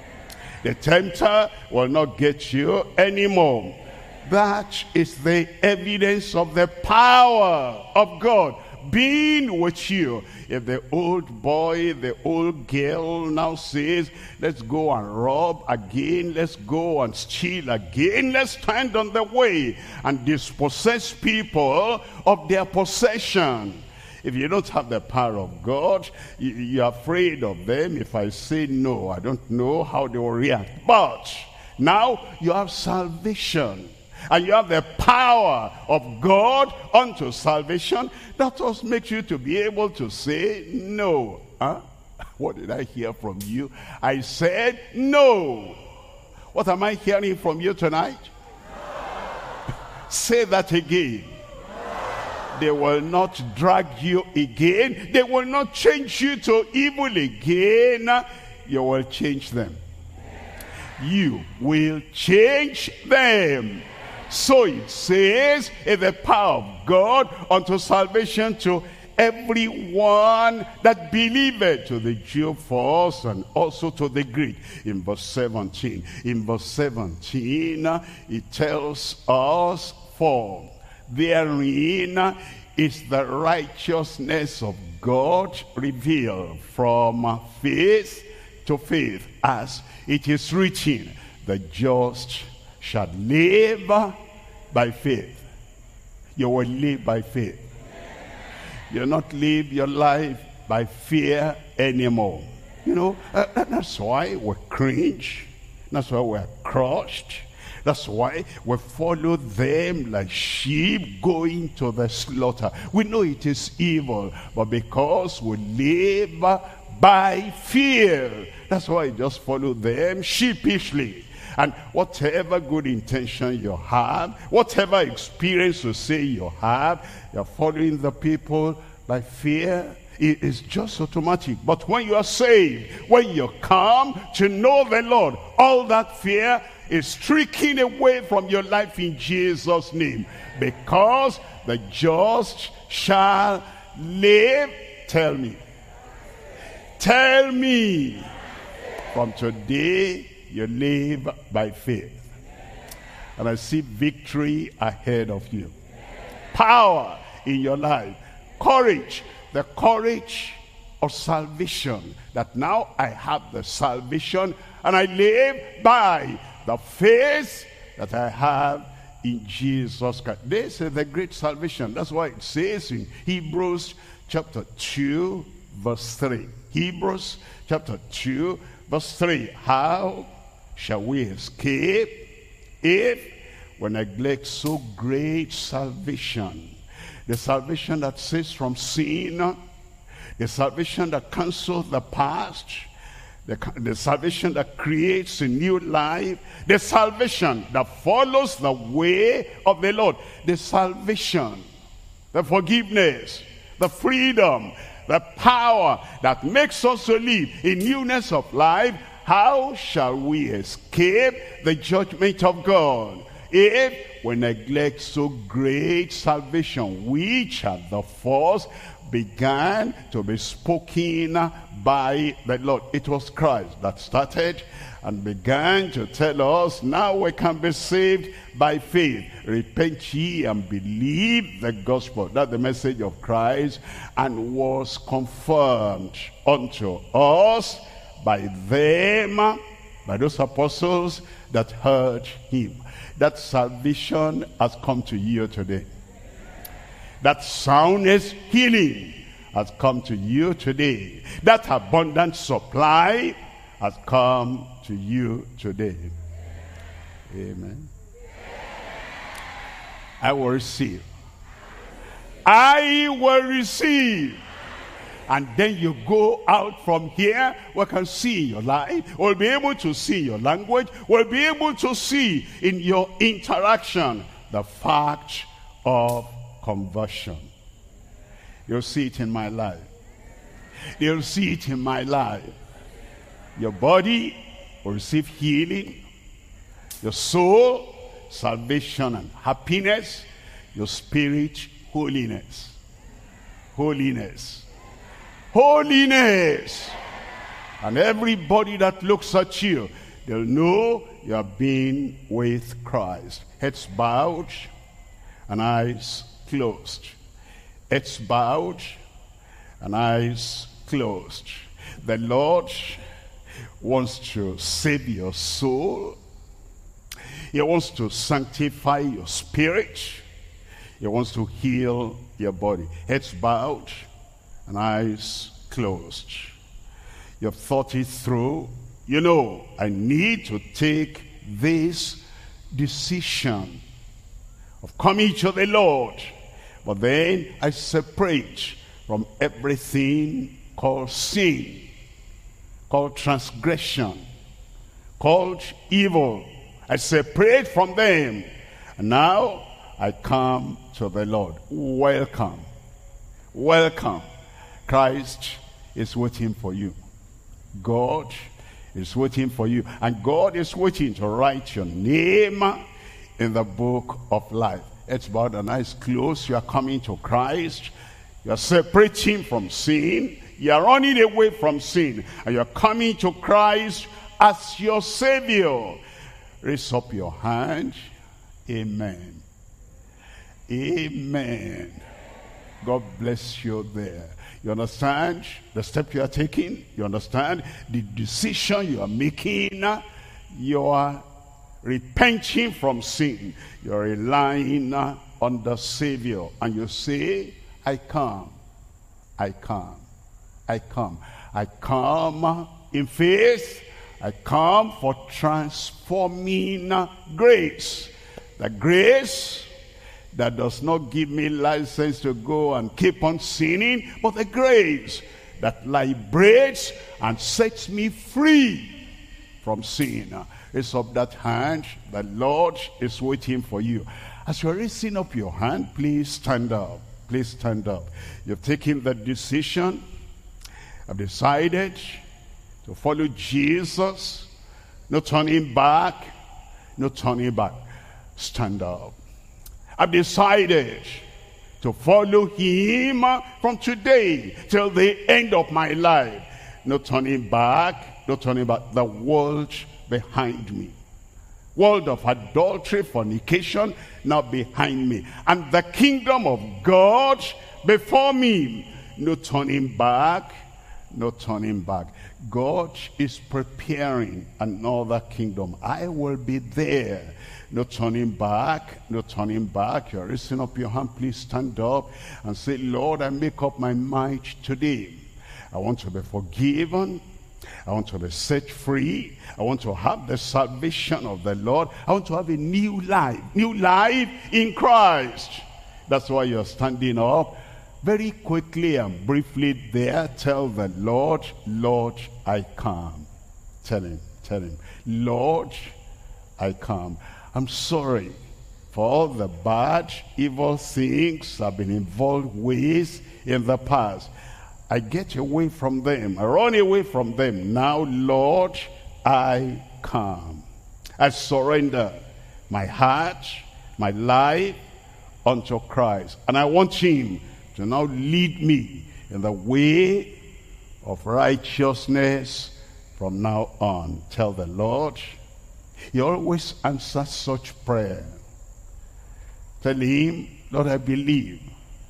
The tempter will not get you anymore. That is the evidence of the power of God being with you. If the old boy, the old girl now says, let's go and rob again, let's go and steal again, let's stand on the way and dispossess people of their possession. If you don't have the power of God, you, you're afraid of them. If I say no, I don't know how they will react. But now you have salvation, and you have the power of God unto salvation. That just makes you to be able to say no. Huh? What did I hear from you? I said no. What am I hearing from you tonight? No. Say that again. No. They will not drag you again. They will not change you to evil again. You will change them. You will change them. So it says, in the power of God unto salvation to everyone that believeth, to the Jew first and also to the Greek. In verse seventeen, in verse seventeen, it tells us, for therein is the righteousness of God revealed from faith to faith, as it is written, the just shall live by faith. You will live by faith. You'll not live your life by fear anymore. You know, uh, that's why we cringe. That's why we're crushed. That's why we follow them like sheep going to the slaughter. We know it is evil, but because we live by fear, that's why you just follow them sheepishly. And whatever good intention you have, whatever experience you say you have, you're following the people by fear. It is just automatic. But when you are saved, when you come to know the Lord, all that fear is stricken away from your life in Jesus' name. Because the just shall live. Tell me. Tell me. From today, you live by faith. And I see victory ahead of you. Power in your life. Courage. The courage of salvation. That now I have the salvation and I live by the faith that I have in Jesus Christ. This is the great salvation. That's why it says in Hebrews chapter two verse three. Hebrews chapter two verse three. How shall we escape if we neglect so great salvation? The salvation that saves from sin, the salvation that cancels the past, the, the salvation that creates a new life, the salvation that follows the way of the Lord, the salvation, the forgiveness, the freedom, the power that makes us to live in newness of life. How shall we escape the judgment of God if we neglect so great salvation, which at the first began to be spoken by the Lord? It was Christ that started and began to tell us, now we can be saved by faith. Repent ye and believe the gospel. That's the message of Christ, and was confirmed unto us by them, by those apostles that heard him. That salvation has come to you today. That soundness, healing has come to you today. That abundant supply has come to you today. Amen. I will receive. I will receive. And then you go out from here, we can see your life, we'll be able to see your language, we'll be able to see in your interaction the fact of conversion. You'll see it in my life. You'll see it in my life. Your body will receive healing. Your soul, salvation and happiness. Your spirit, holiness. Holiness. Holiness. And everybody that looks at you, they'll know you have been with Christ. Heads bowed and eyes closed. Heads bowed and eyes closed. The Lord wants to save your soul. He wants to sanctify your spirit. He wants to heal your body. Heads bowed and eyes closed. You've thought it through. You know, I need to take this decision of coming to the Lord. But then I separate from everything called sin, called transgression, called evil. I separate from them. And now I come to the Lord. Welcome. Welcome. Christ is waiting for you. God is waiting for you. And God is waiting to write your name in the book of life. It's about an eyes closed. You are coming to Christ. You are separating from sin. You are running away from sin. And you are coming to Christ as your Savior. Raise up your hand. Amen. Amen. God bless you there. You understand the step you are taking? You understand the decision you are making? You are repenting from sin. You're relying on the Savior. And you say, I come, I come, I come. I come in faith. I come for transforming grace. The grace that does not give me license to go and keep on sinning, but the grace that liberates and sets me free from sin. Raise up that hand. The Lord is waiting for you. As you're raising up your hand, please stand up. Please stand up. You've taken the decision. I've decided to follow Jesus. No turning back. No turning back. Stand up. I've decided to follow him from today till the end of my life. No turning back. No turning back. The world behind me. World of adultery, fornication, now behind me. And the kingdom of God before me. No turning back. No turning back. God is preparing another kingdom. I will be there. No turning back, no turning back. You're raising up your hand. Please stand up and say, Lord, I make up my mind today. I want to be forgiven. I want to be set free. I want to have the salvation of the Lord. I want to have a new life. New life in Christ. That's why you're standing up. Very quickly and briefly there, tell the Lord, Lord, I come. Tell him, tell him, Lord, I come. I'm sorry for all the bad, evil things I've been involved with in the past. I get away from them. I run away from them. Now, Lord, I come. I surrender my heart, my life unto Christ. And I want him to now lead me in the way of righteousness from now on. Tell the Lord. He always answers such prayer. Tell him, Lord, I believe.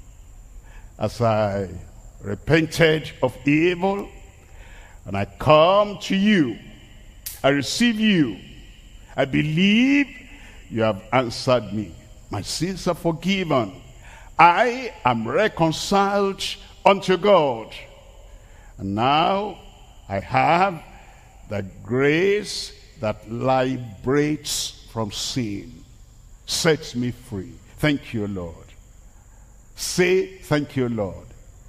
As I repented of evil, and I come to you, I receive you. I believe you have answered me. My sins are forgiven. I am reconciled unto God. And now I have the grace that liberates from sin, sets me free. Thank you, Lord. Say, thank you, Lord.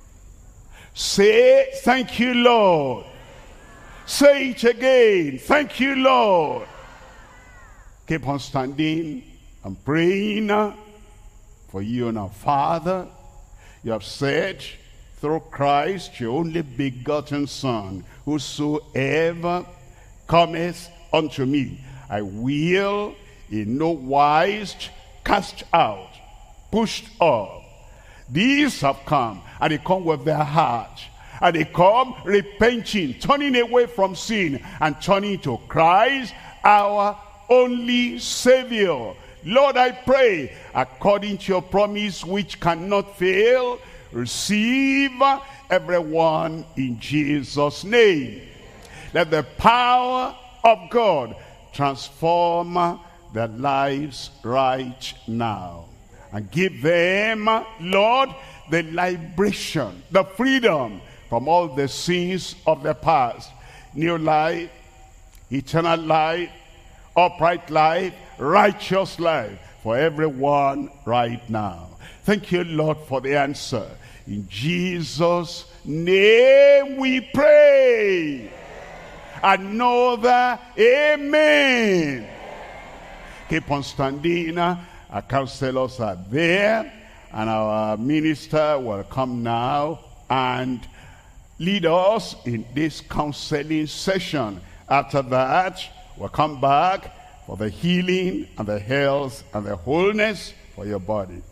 Say, thank you, Lord. Say it again. Thank you, Lord. Keep on standing and praying for you now. Father, you have said through Christ, your only begotten Son, whosoever cometh unto me, I will in no wise cast out, pushed off. These have come, and they come with their heart, and they come repenting, turning away from sin, and turning to Christ, our only Savior. Lord, I pray, according to your promise which cannot fail, receive everyone in Jesus' name. Let the power of God transform their lives right now. And give them, Lord, the liberation, the freedom from all the sins of the past. New life, eternal life, upright life, righteous life for everyone right now. Thank you, Lord, for the answer. In Jesus' name we pray. Another amen. Keep on standing. Our counselors are there, and our minister will come now and lead us in this counseling session. After that, we'll come back for the healing and the health and the wholeness for your body.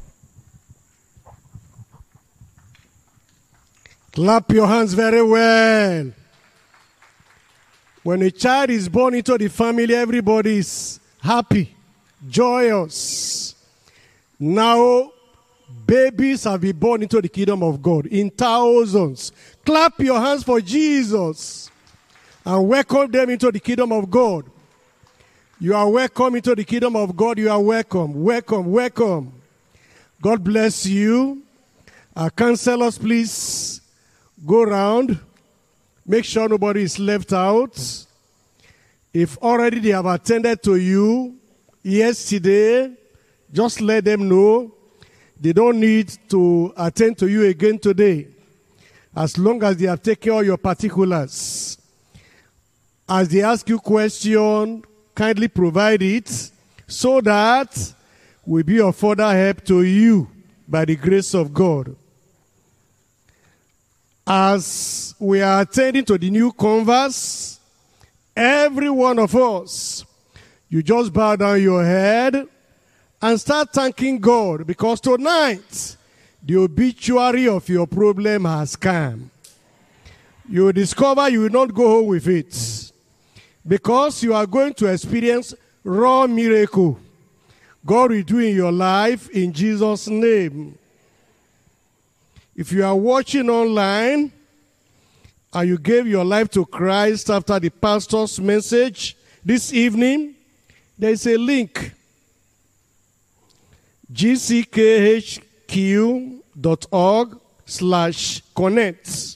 Clap your hands very well. When a child is born into the family, everybody is happy, joyous. Now, babies have been born into the kingdom of God in thousands. Clap your hands for Jesus and welcome them into the kingdom of God. You are welcome into the kingdom of God. You are welcome, welcome, welcome. God bless you. Our counselors, please go around. Make sure nobody is left out. If already they have attended to you yesterday, just let them know they don't need to attend to you again today, as long as they have taken all your particulars. As they ask you question, kindly provide it so that we'll be of further help to you by the grace of God. As we are attending to the new converse, every one of us, you just bow down your head and start thanking God, because tonight the obituary of your problem has come. You will discover you will not go home with it, because you are going to experience raw miracle God will do in your life in Jesus' name. If you are watching online and you gave your life to Christ after the pastor's message this evening, there is a link, g c k h q dot org slash connect.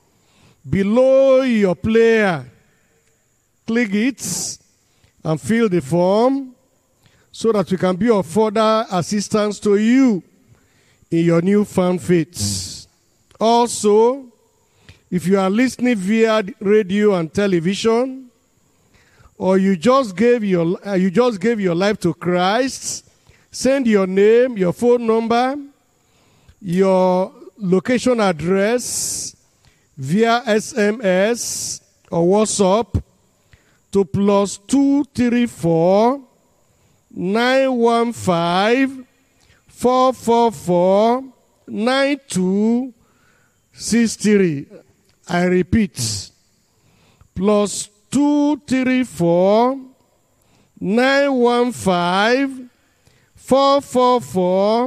Below your player, click it and fill the form so that we can be of further assistance to you in your newfound faith. Also, if you are listening via radio and television, or you just gave your uh, you just gave your life to Christ, send your name, your phone number, your location address via S M S or WhatsApp to plus two three four nine one five four four four nine two six three. I repeat, plus two three four nine one five four four four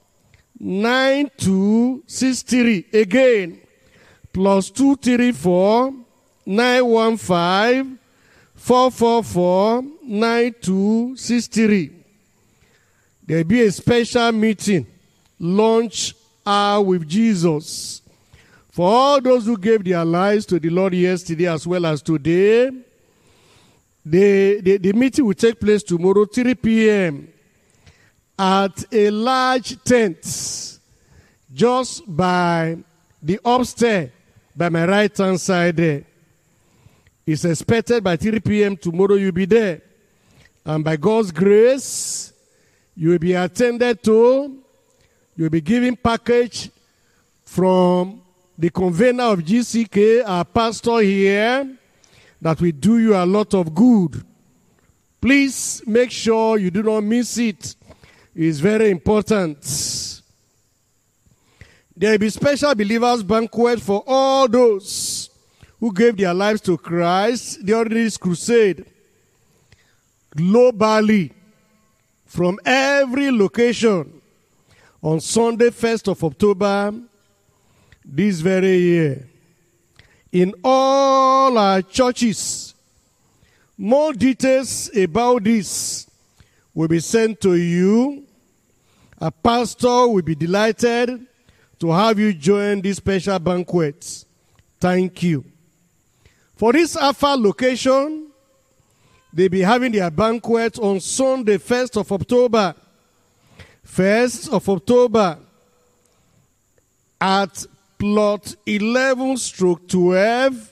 nine two six three. Again, plus two three four nine one five four four four nine two six three. There will be a special meeting, lunch hour with Jesus, for all those who gave their lives to the Lord yesterday as well as today. The, the, the meeting will take place tomorrow, three p.m. at a large tent just by the upstairs by my right-hand side there. It's expected by three p.m. tomorrow you'll be there. And by God's grace, you will be attended to. You'll be given package from the convener of G C K, our pastor here, that will do you a lot of good. Please make sure you do not miss it. It's very important. There will be special believers banquet for all those who gave their lives to Christ during this crusade. Globally, from every location, on Sunday, first of October, this very year, in all our churches. More details about this will be sent to you. A pastor will be delighted to have you join this special banquet. Thank you. For this Alpha location, they'll be having their banquet on Sunday, first of October. first of October at plot eleven stroke twelve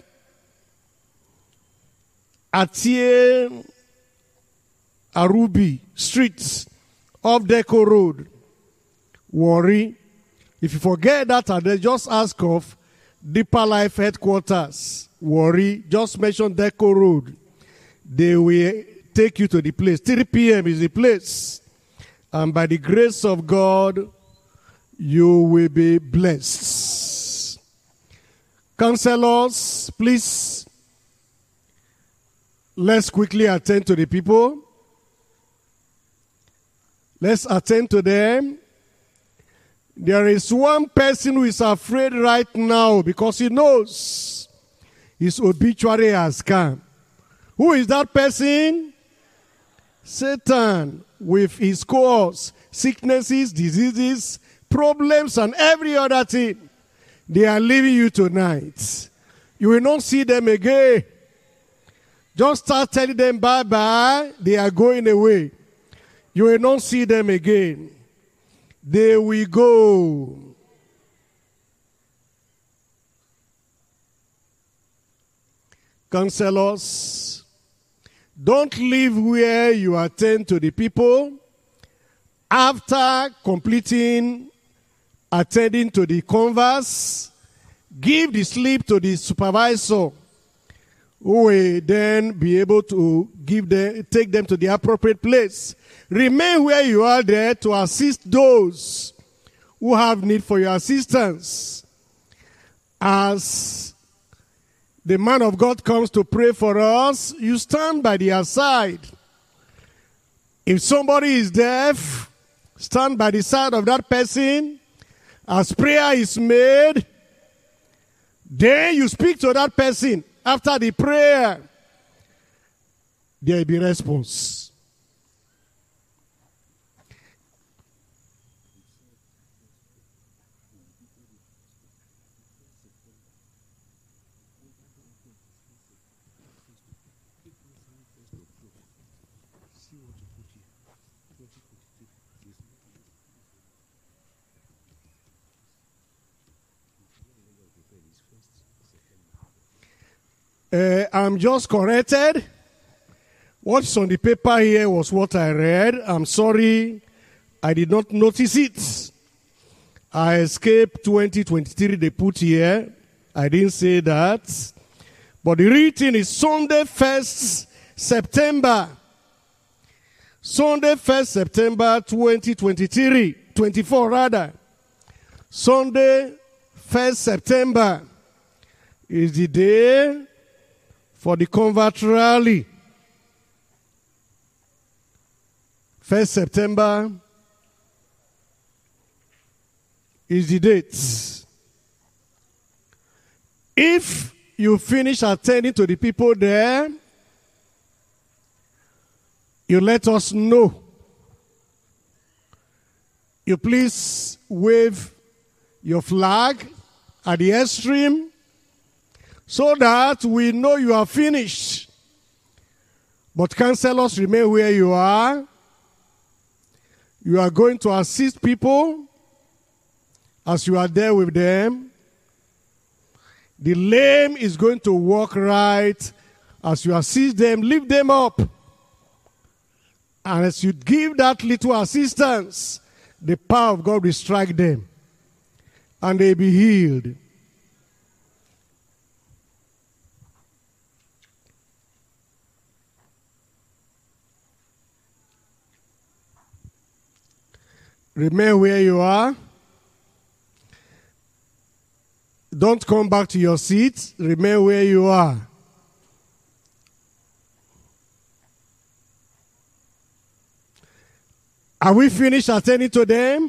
Atie Arubi Street, off Deco Road, Warri. If you forget that address, just ask of Deeper Life Headquarters, Warri. Just mention Deco Road. They will take you to the place. three p.m. is the place. And by the grace of God, you will be blessed. Counselors, please, let's quickly attend to the people. Let's attend to them. There is one person who is afraid right now because he knows his obituary has come. Who is that person? Satan, with his cohorts, sicknesses, diseases, problems, and every other thing, they are leaving you tonight. You will not see them again. Just start telling them bye-bye. They are going away. You will not see them again. They will go. Counselors, don't live where you attend to the people after completing attending to the converse. Give the slip to the supervisor, who will then be able to give them, take them to the appropriate place. Remain where you are there to assist those who have need for your assistance. As the man of God comes to pray for us, you stand by their side. If somebody is deaf, stand by the side of that person. As prayer is made, then you speak to that person. After the prayer, there will be response. Uh, I'm just corrected. What's on the paper here was what I read. I'm sorry, I did not notice it. I escaped twenty twenty-three, they put here. I didn't say that. But the written is Sunday, first September. Sunday, first September twenty twenty-three, twenty-four rather. Sunday, first September is the day for the convert rally. First September is the date. If you finish attending to the people there, you let us know. You please wave your flag at the extreme so that we know you are finished. But counselors, remain where you are. You are going to assist people as you are there with them. The lame is going to walk right as you assist them. Lift them up. And as you give that little assistance, the power of God will strike them. And they be healed. Remain where you are. Don't come back to your seat. Remain where you are. Are we finished attending to them?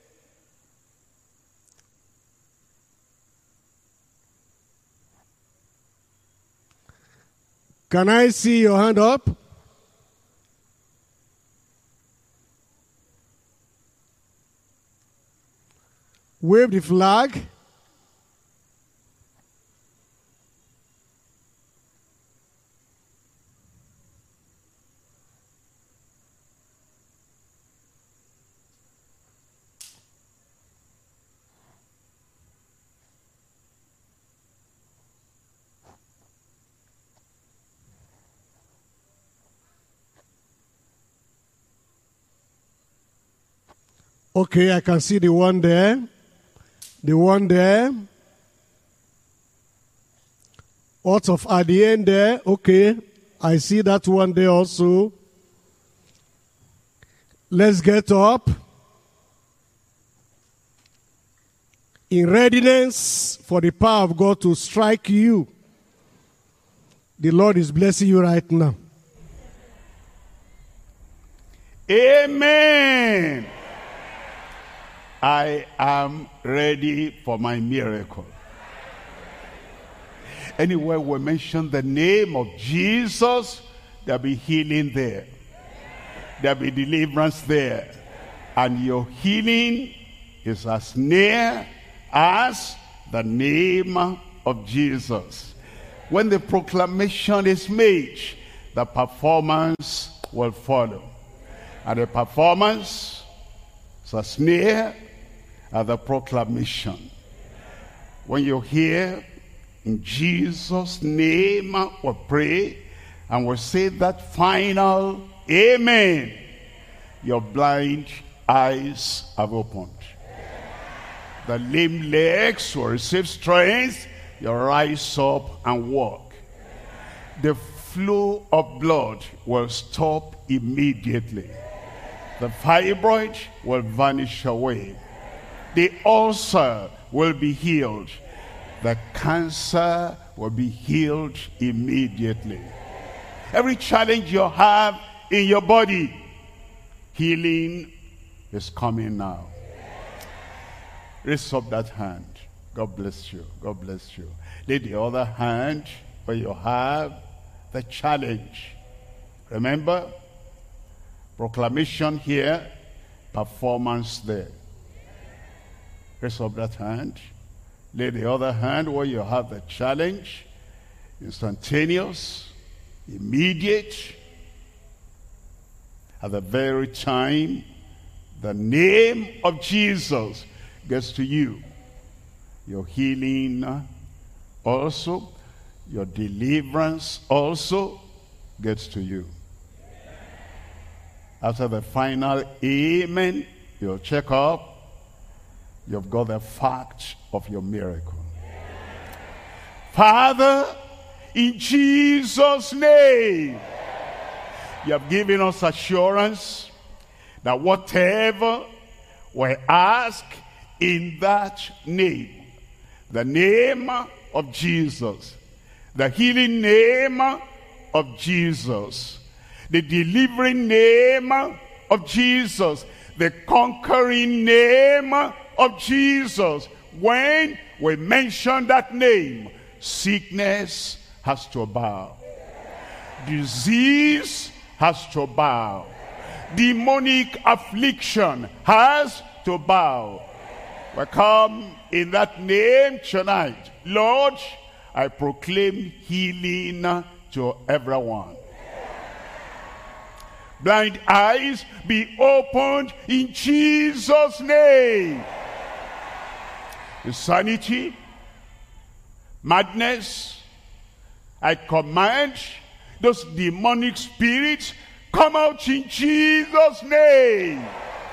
Can I see your hand up? Wave the flag. Okay, I can see the one there. The one there. Out of at the end there. Okay, I see that one there also. Let's get up. In readiness for the power of God to strike you. The Lord is blessing you right now. Amen. I am ready for my miracle. Anywhere we mention the name of Jesus, there'll be healing there. there'll be deliverance there. And your healing is as near as the name of Jesus. When the proclamation is made, the performance will follow. And the performance is as near as the proclamation. When you hear, in Jesus' name we pray, and we say that final amen, your blind eyes have opened. The lame legs will receive strength, you rise up and walk. The flow of blood will stop immediately. The fibroid will vanish away. The ulcer will be healed. The cancer will be healed immediately. Every challenge you have in your body, healing is coming now. Raise up that hand. God bless you. God bless you. Lay the other hand where you have the challenge. Remember, proclamation here, performance there. Raise up that hand. Lay the other hand where you have the challenge. Instantaneous, immediate. At the very time the name of Jesus gets to you, your healing also, your deliverance also gets to you. After the final amen, you'll check up. You've got the fact of your miracle. Father, in Jesus' name, you have given us assurance that whatever we ask in that name, the name of Jesus, the healing name of Jesus, the delivering name of Jesus, the conquering name of Jesus, when we mention that name, sickness has to bow. Disease has to bow. Demonic affliction has to bow. We come in that name tonight. Lord, I proclaim healing to everyone. Blind eyes be opened in Jesus' name. Insanity, madness, I command those demonic spirits, come out in Jesus' name.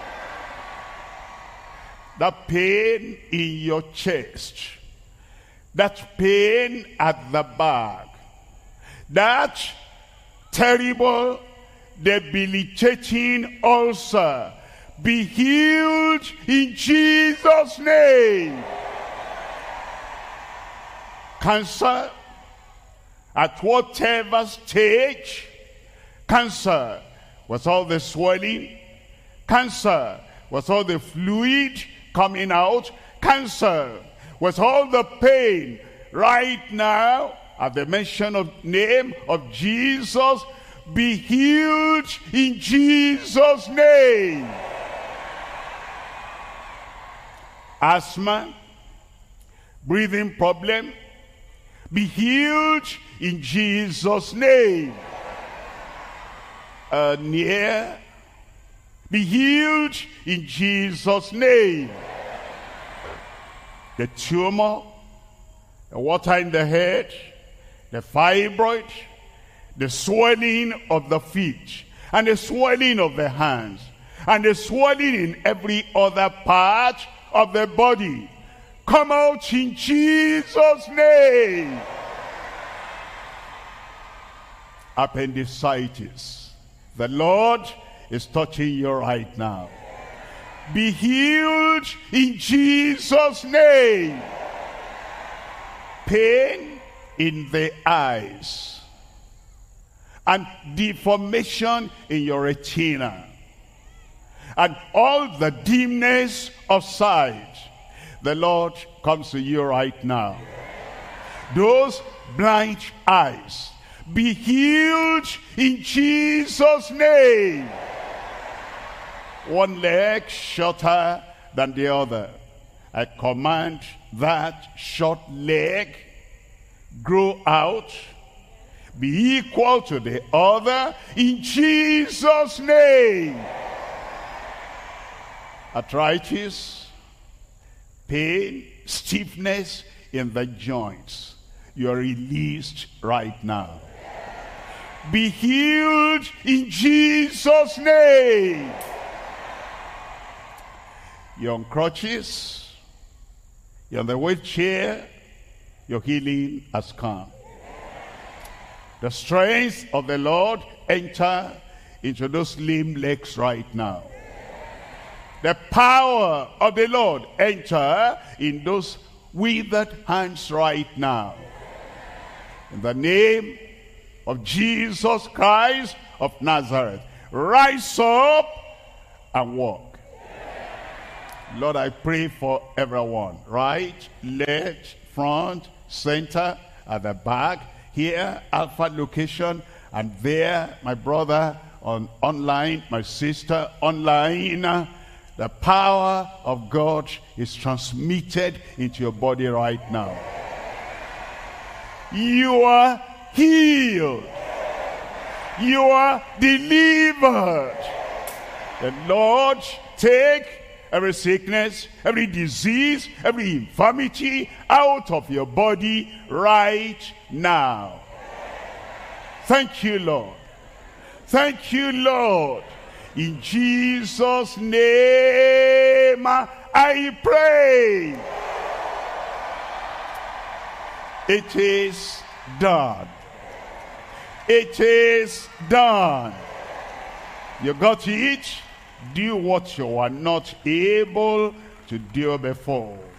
That pain in your chest, that pain at the back, that terrible, debilitating ulcer, be healed in Jesus' name. Cancer, at whatever stage, cancer with all the swelling, cancer with all the fluid coming out, cancer with all the pain, right now, at the mention of name of Jesus, be healed in Jesus' name. Asthma, breathing problem, be healed in Jesus' name. Uh, near, be healed in Jesus' name. The tumor, the water in the head, the fibroid, the swelling of the feet, and the swelling of the hands, and the swelling in every other part of the body, come out in Jesus' name. Appendicitis, the Lord is touching you right now. Be healed in Jesus' name. Pain in the eyes and deformation in your retina and all the dimness of sight, the Lord comes to you right now. Those blind eyes, be healed in Jesus' name. one leg shorter than the other. I command that short leg grow out, be equal to the other in Jesus' name. Arthritis, pain, stiffness in the joints, you are released right now. Be healed in Jesus' name. You're on crutches, you're on the wheelchair, your healing has come. The strength of the Lord enter into those lame legs right now. The power of the Lord enter in those withered hands right now. In the name of Jesus Christ of Nazareth, rise up and walk. Lord, I pray for everyone, right, left, front, center, at the back, here, Alpha location, and there, my brother on online, my sister online. The power of God is transmitted into your body right now. You are healed. You are delivered. The Lord take every sickness, every disease, every infirmity out of your body right now. Thank you, Lord. Thank you, Lord. In Jesus' name I pray. It is done. It is done. You got it? Do what you were not able to do before.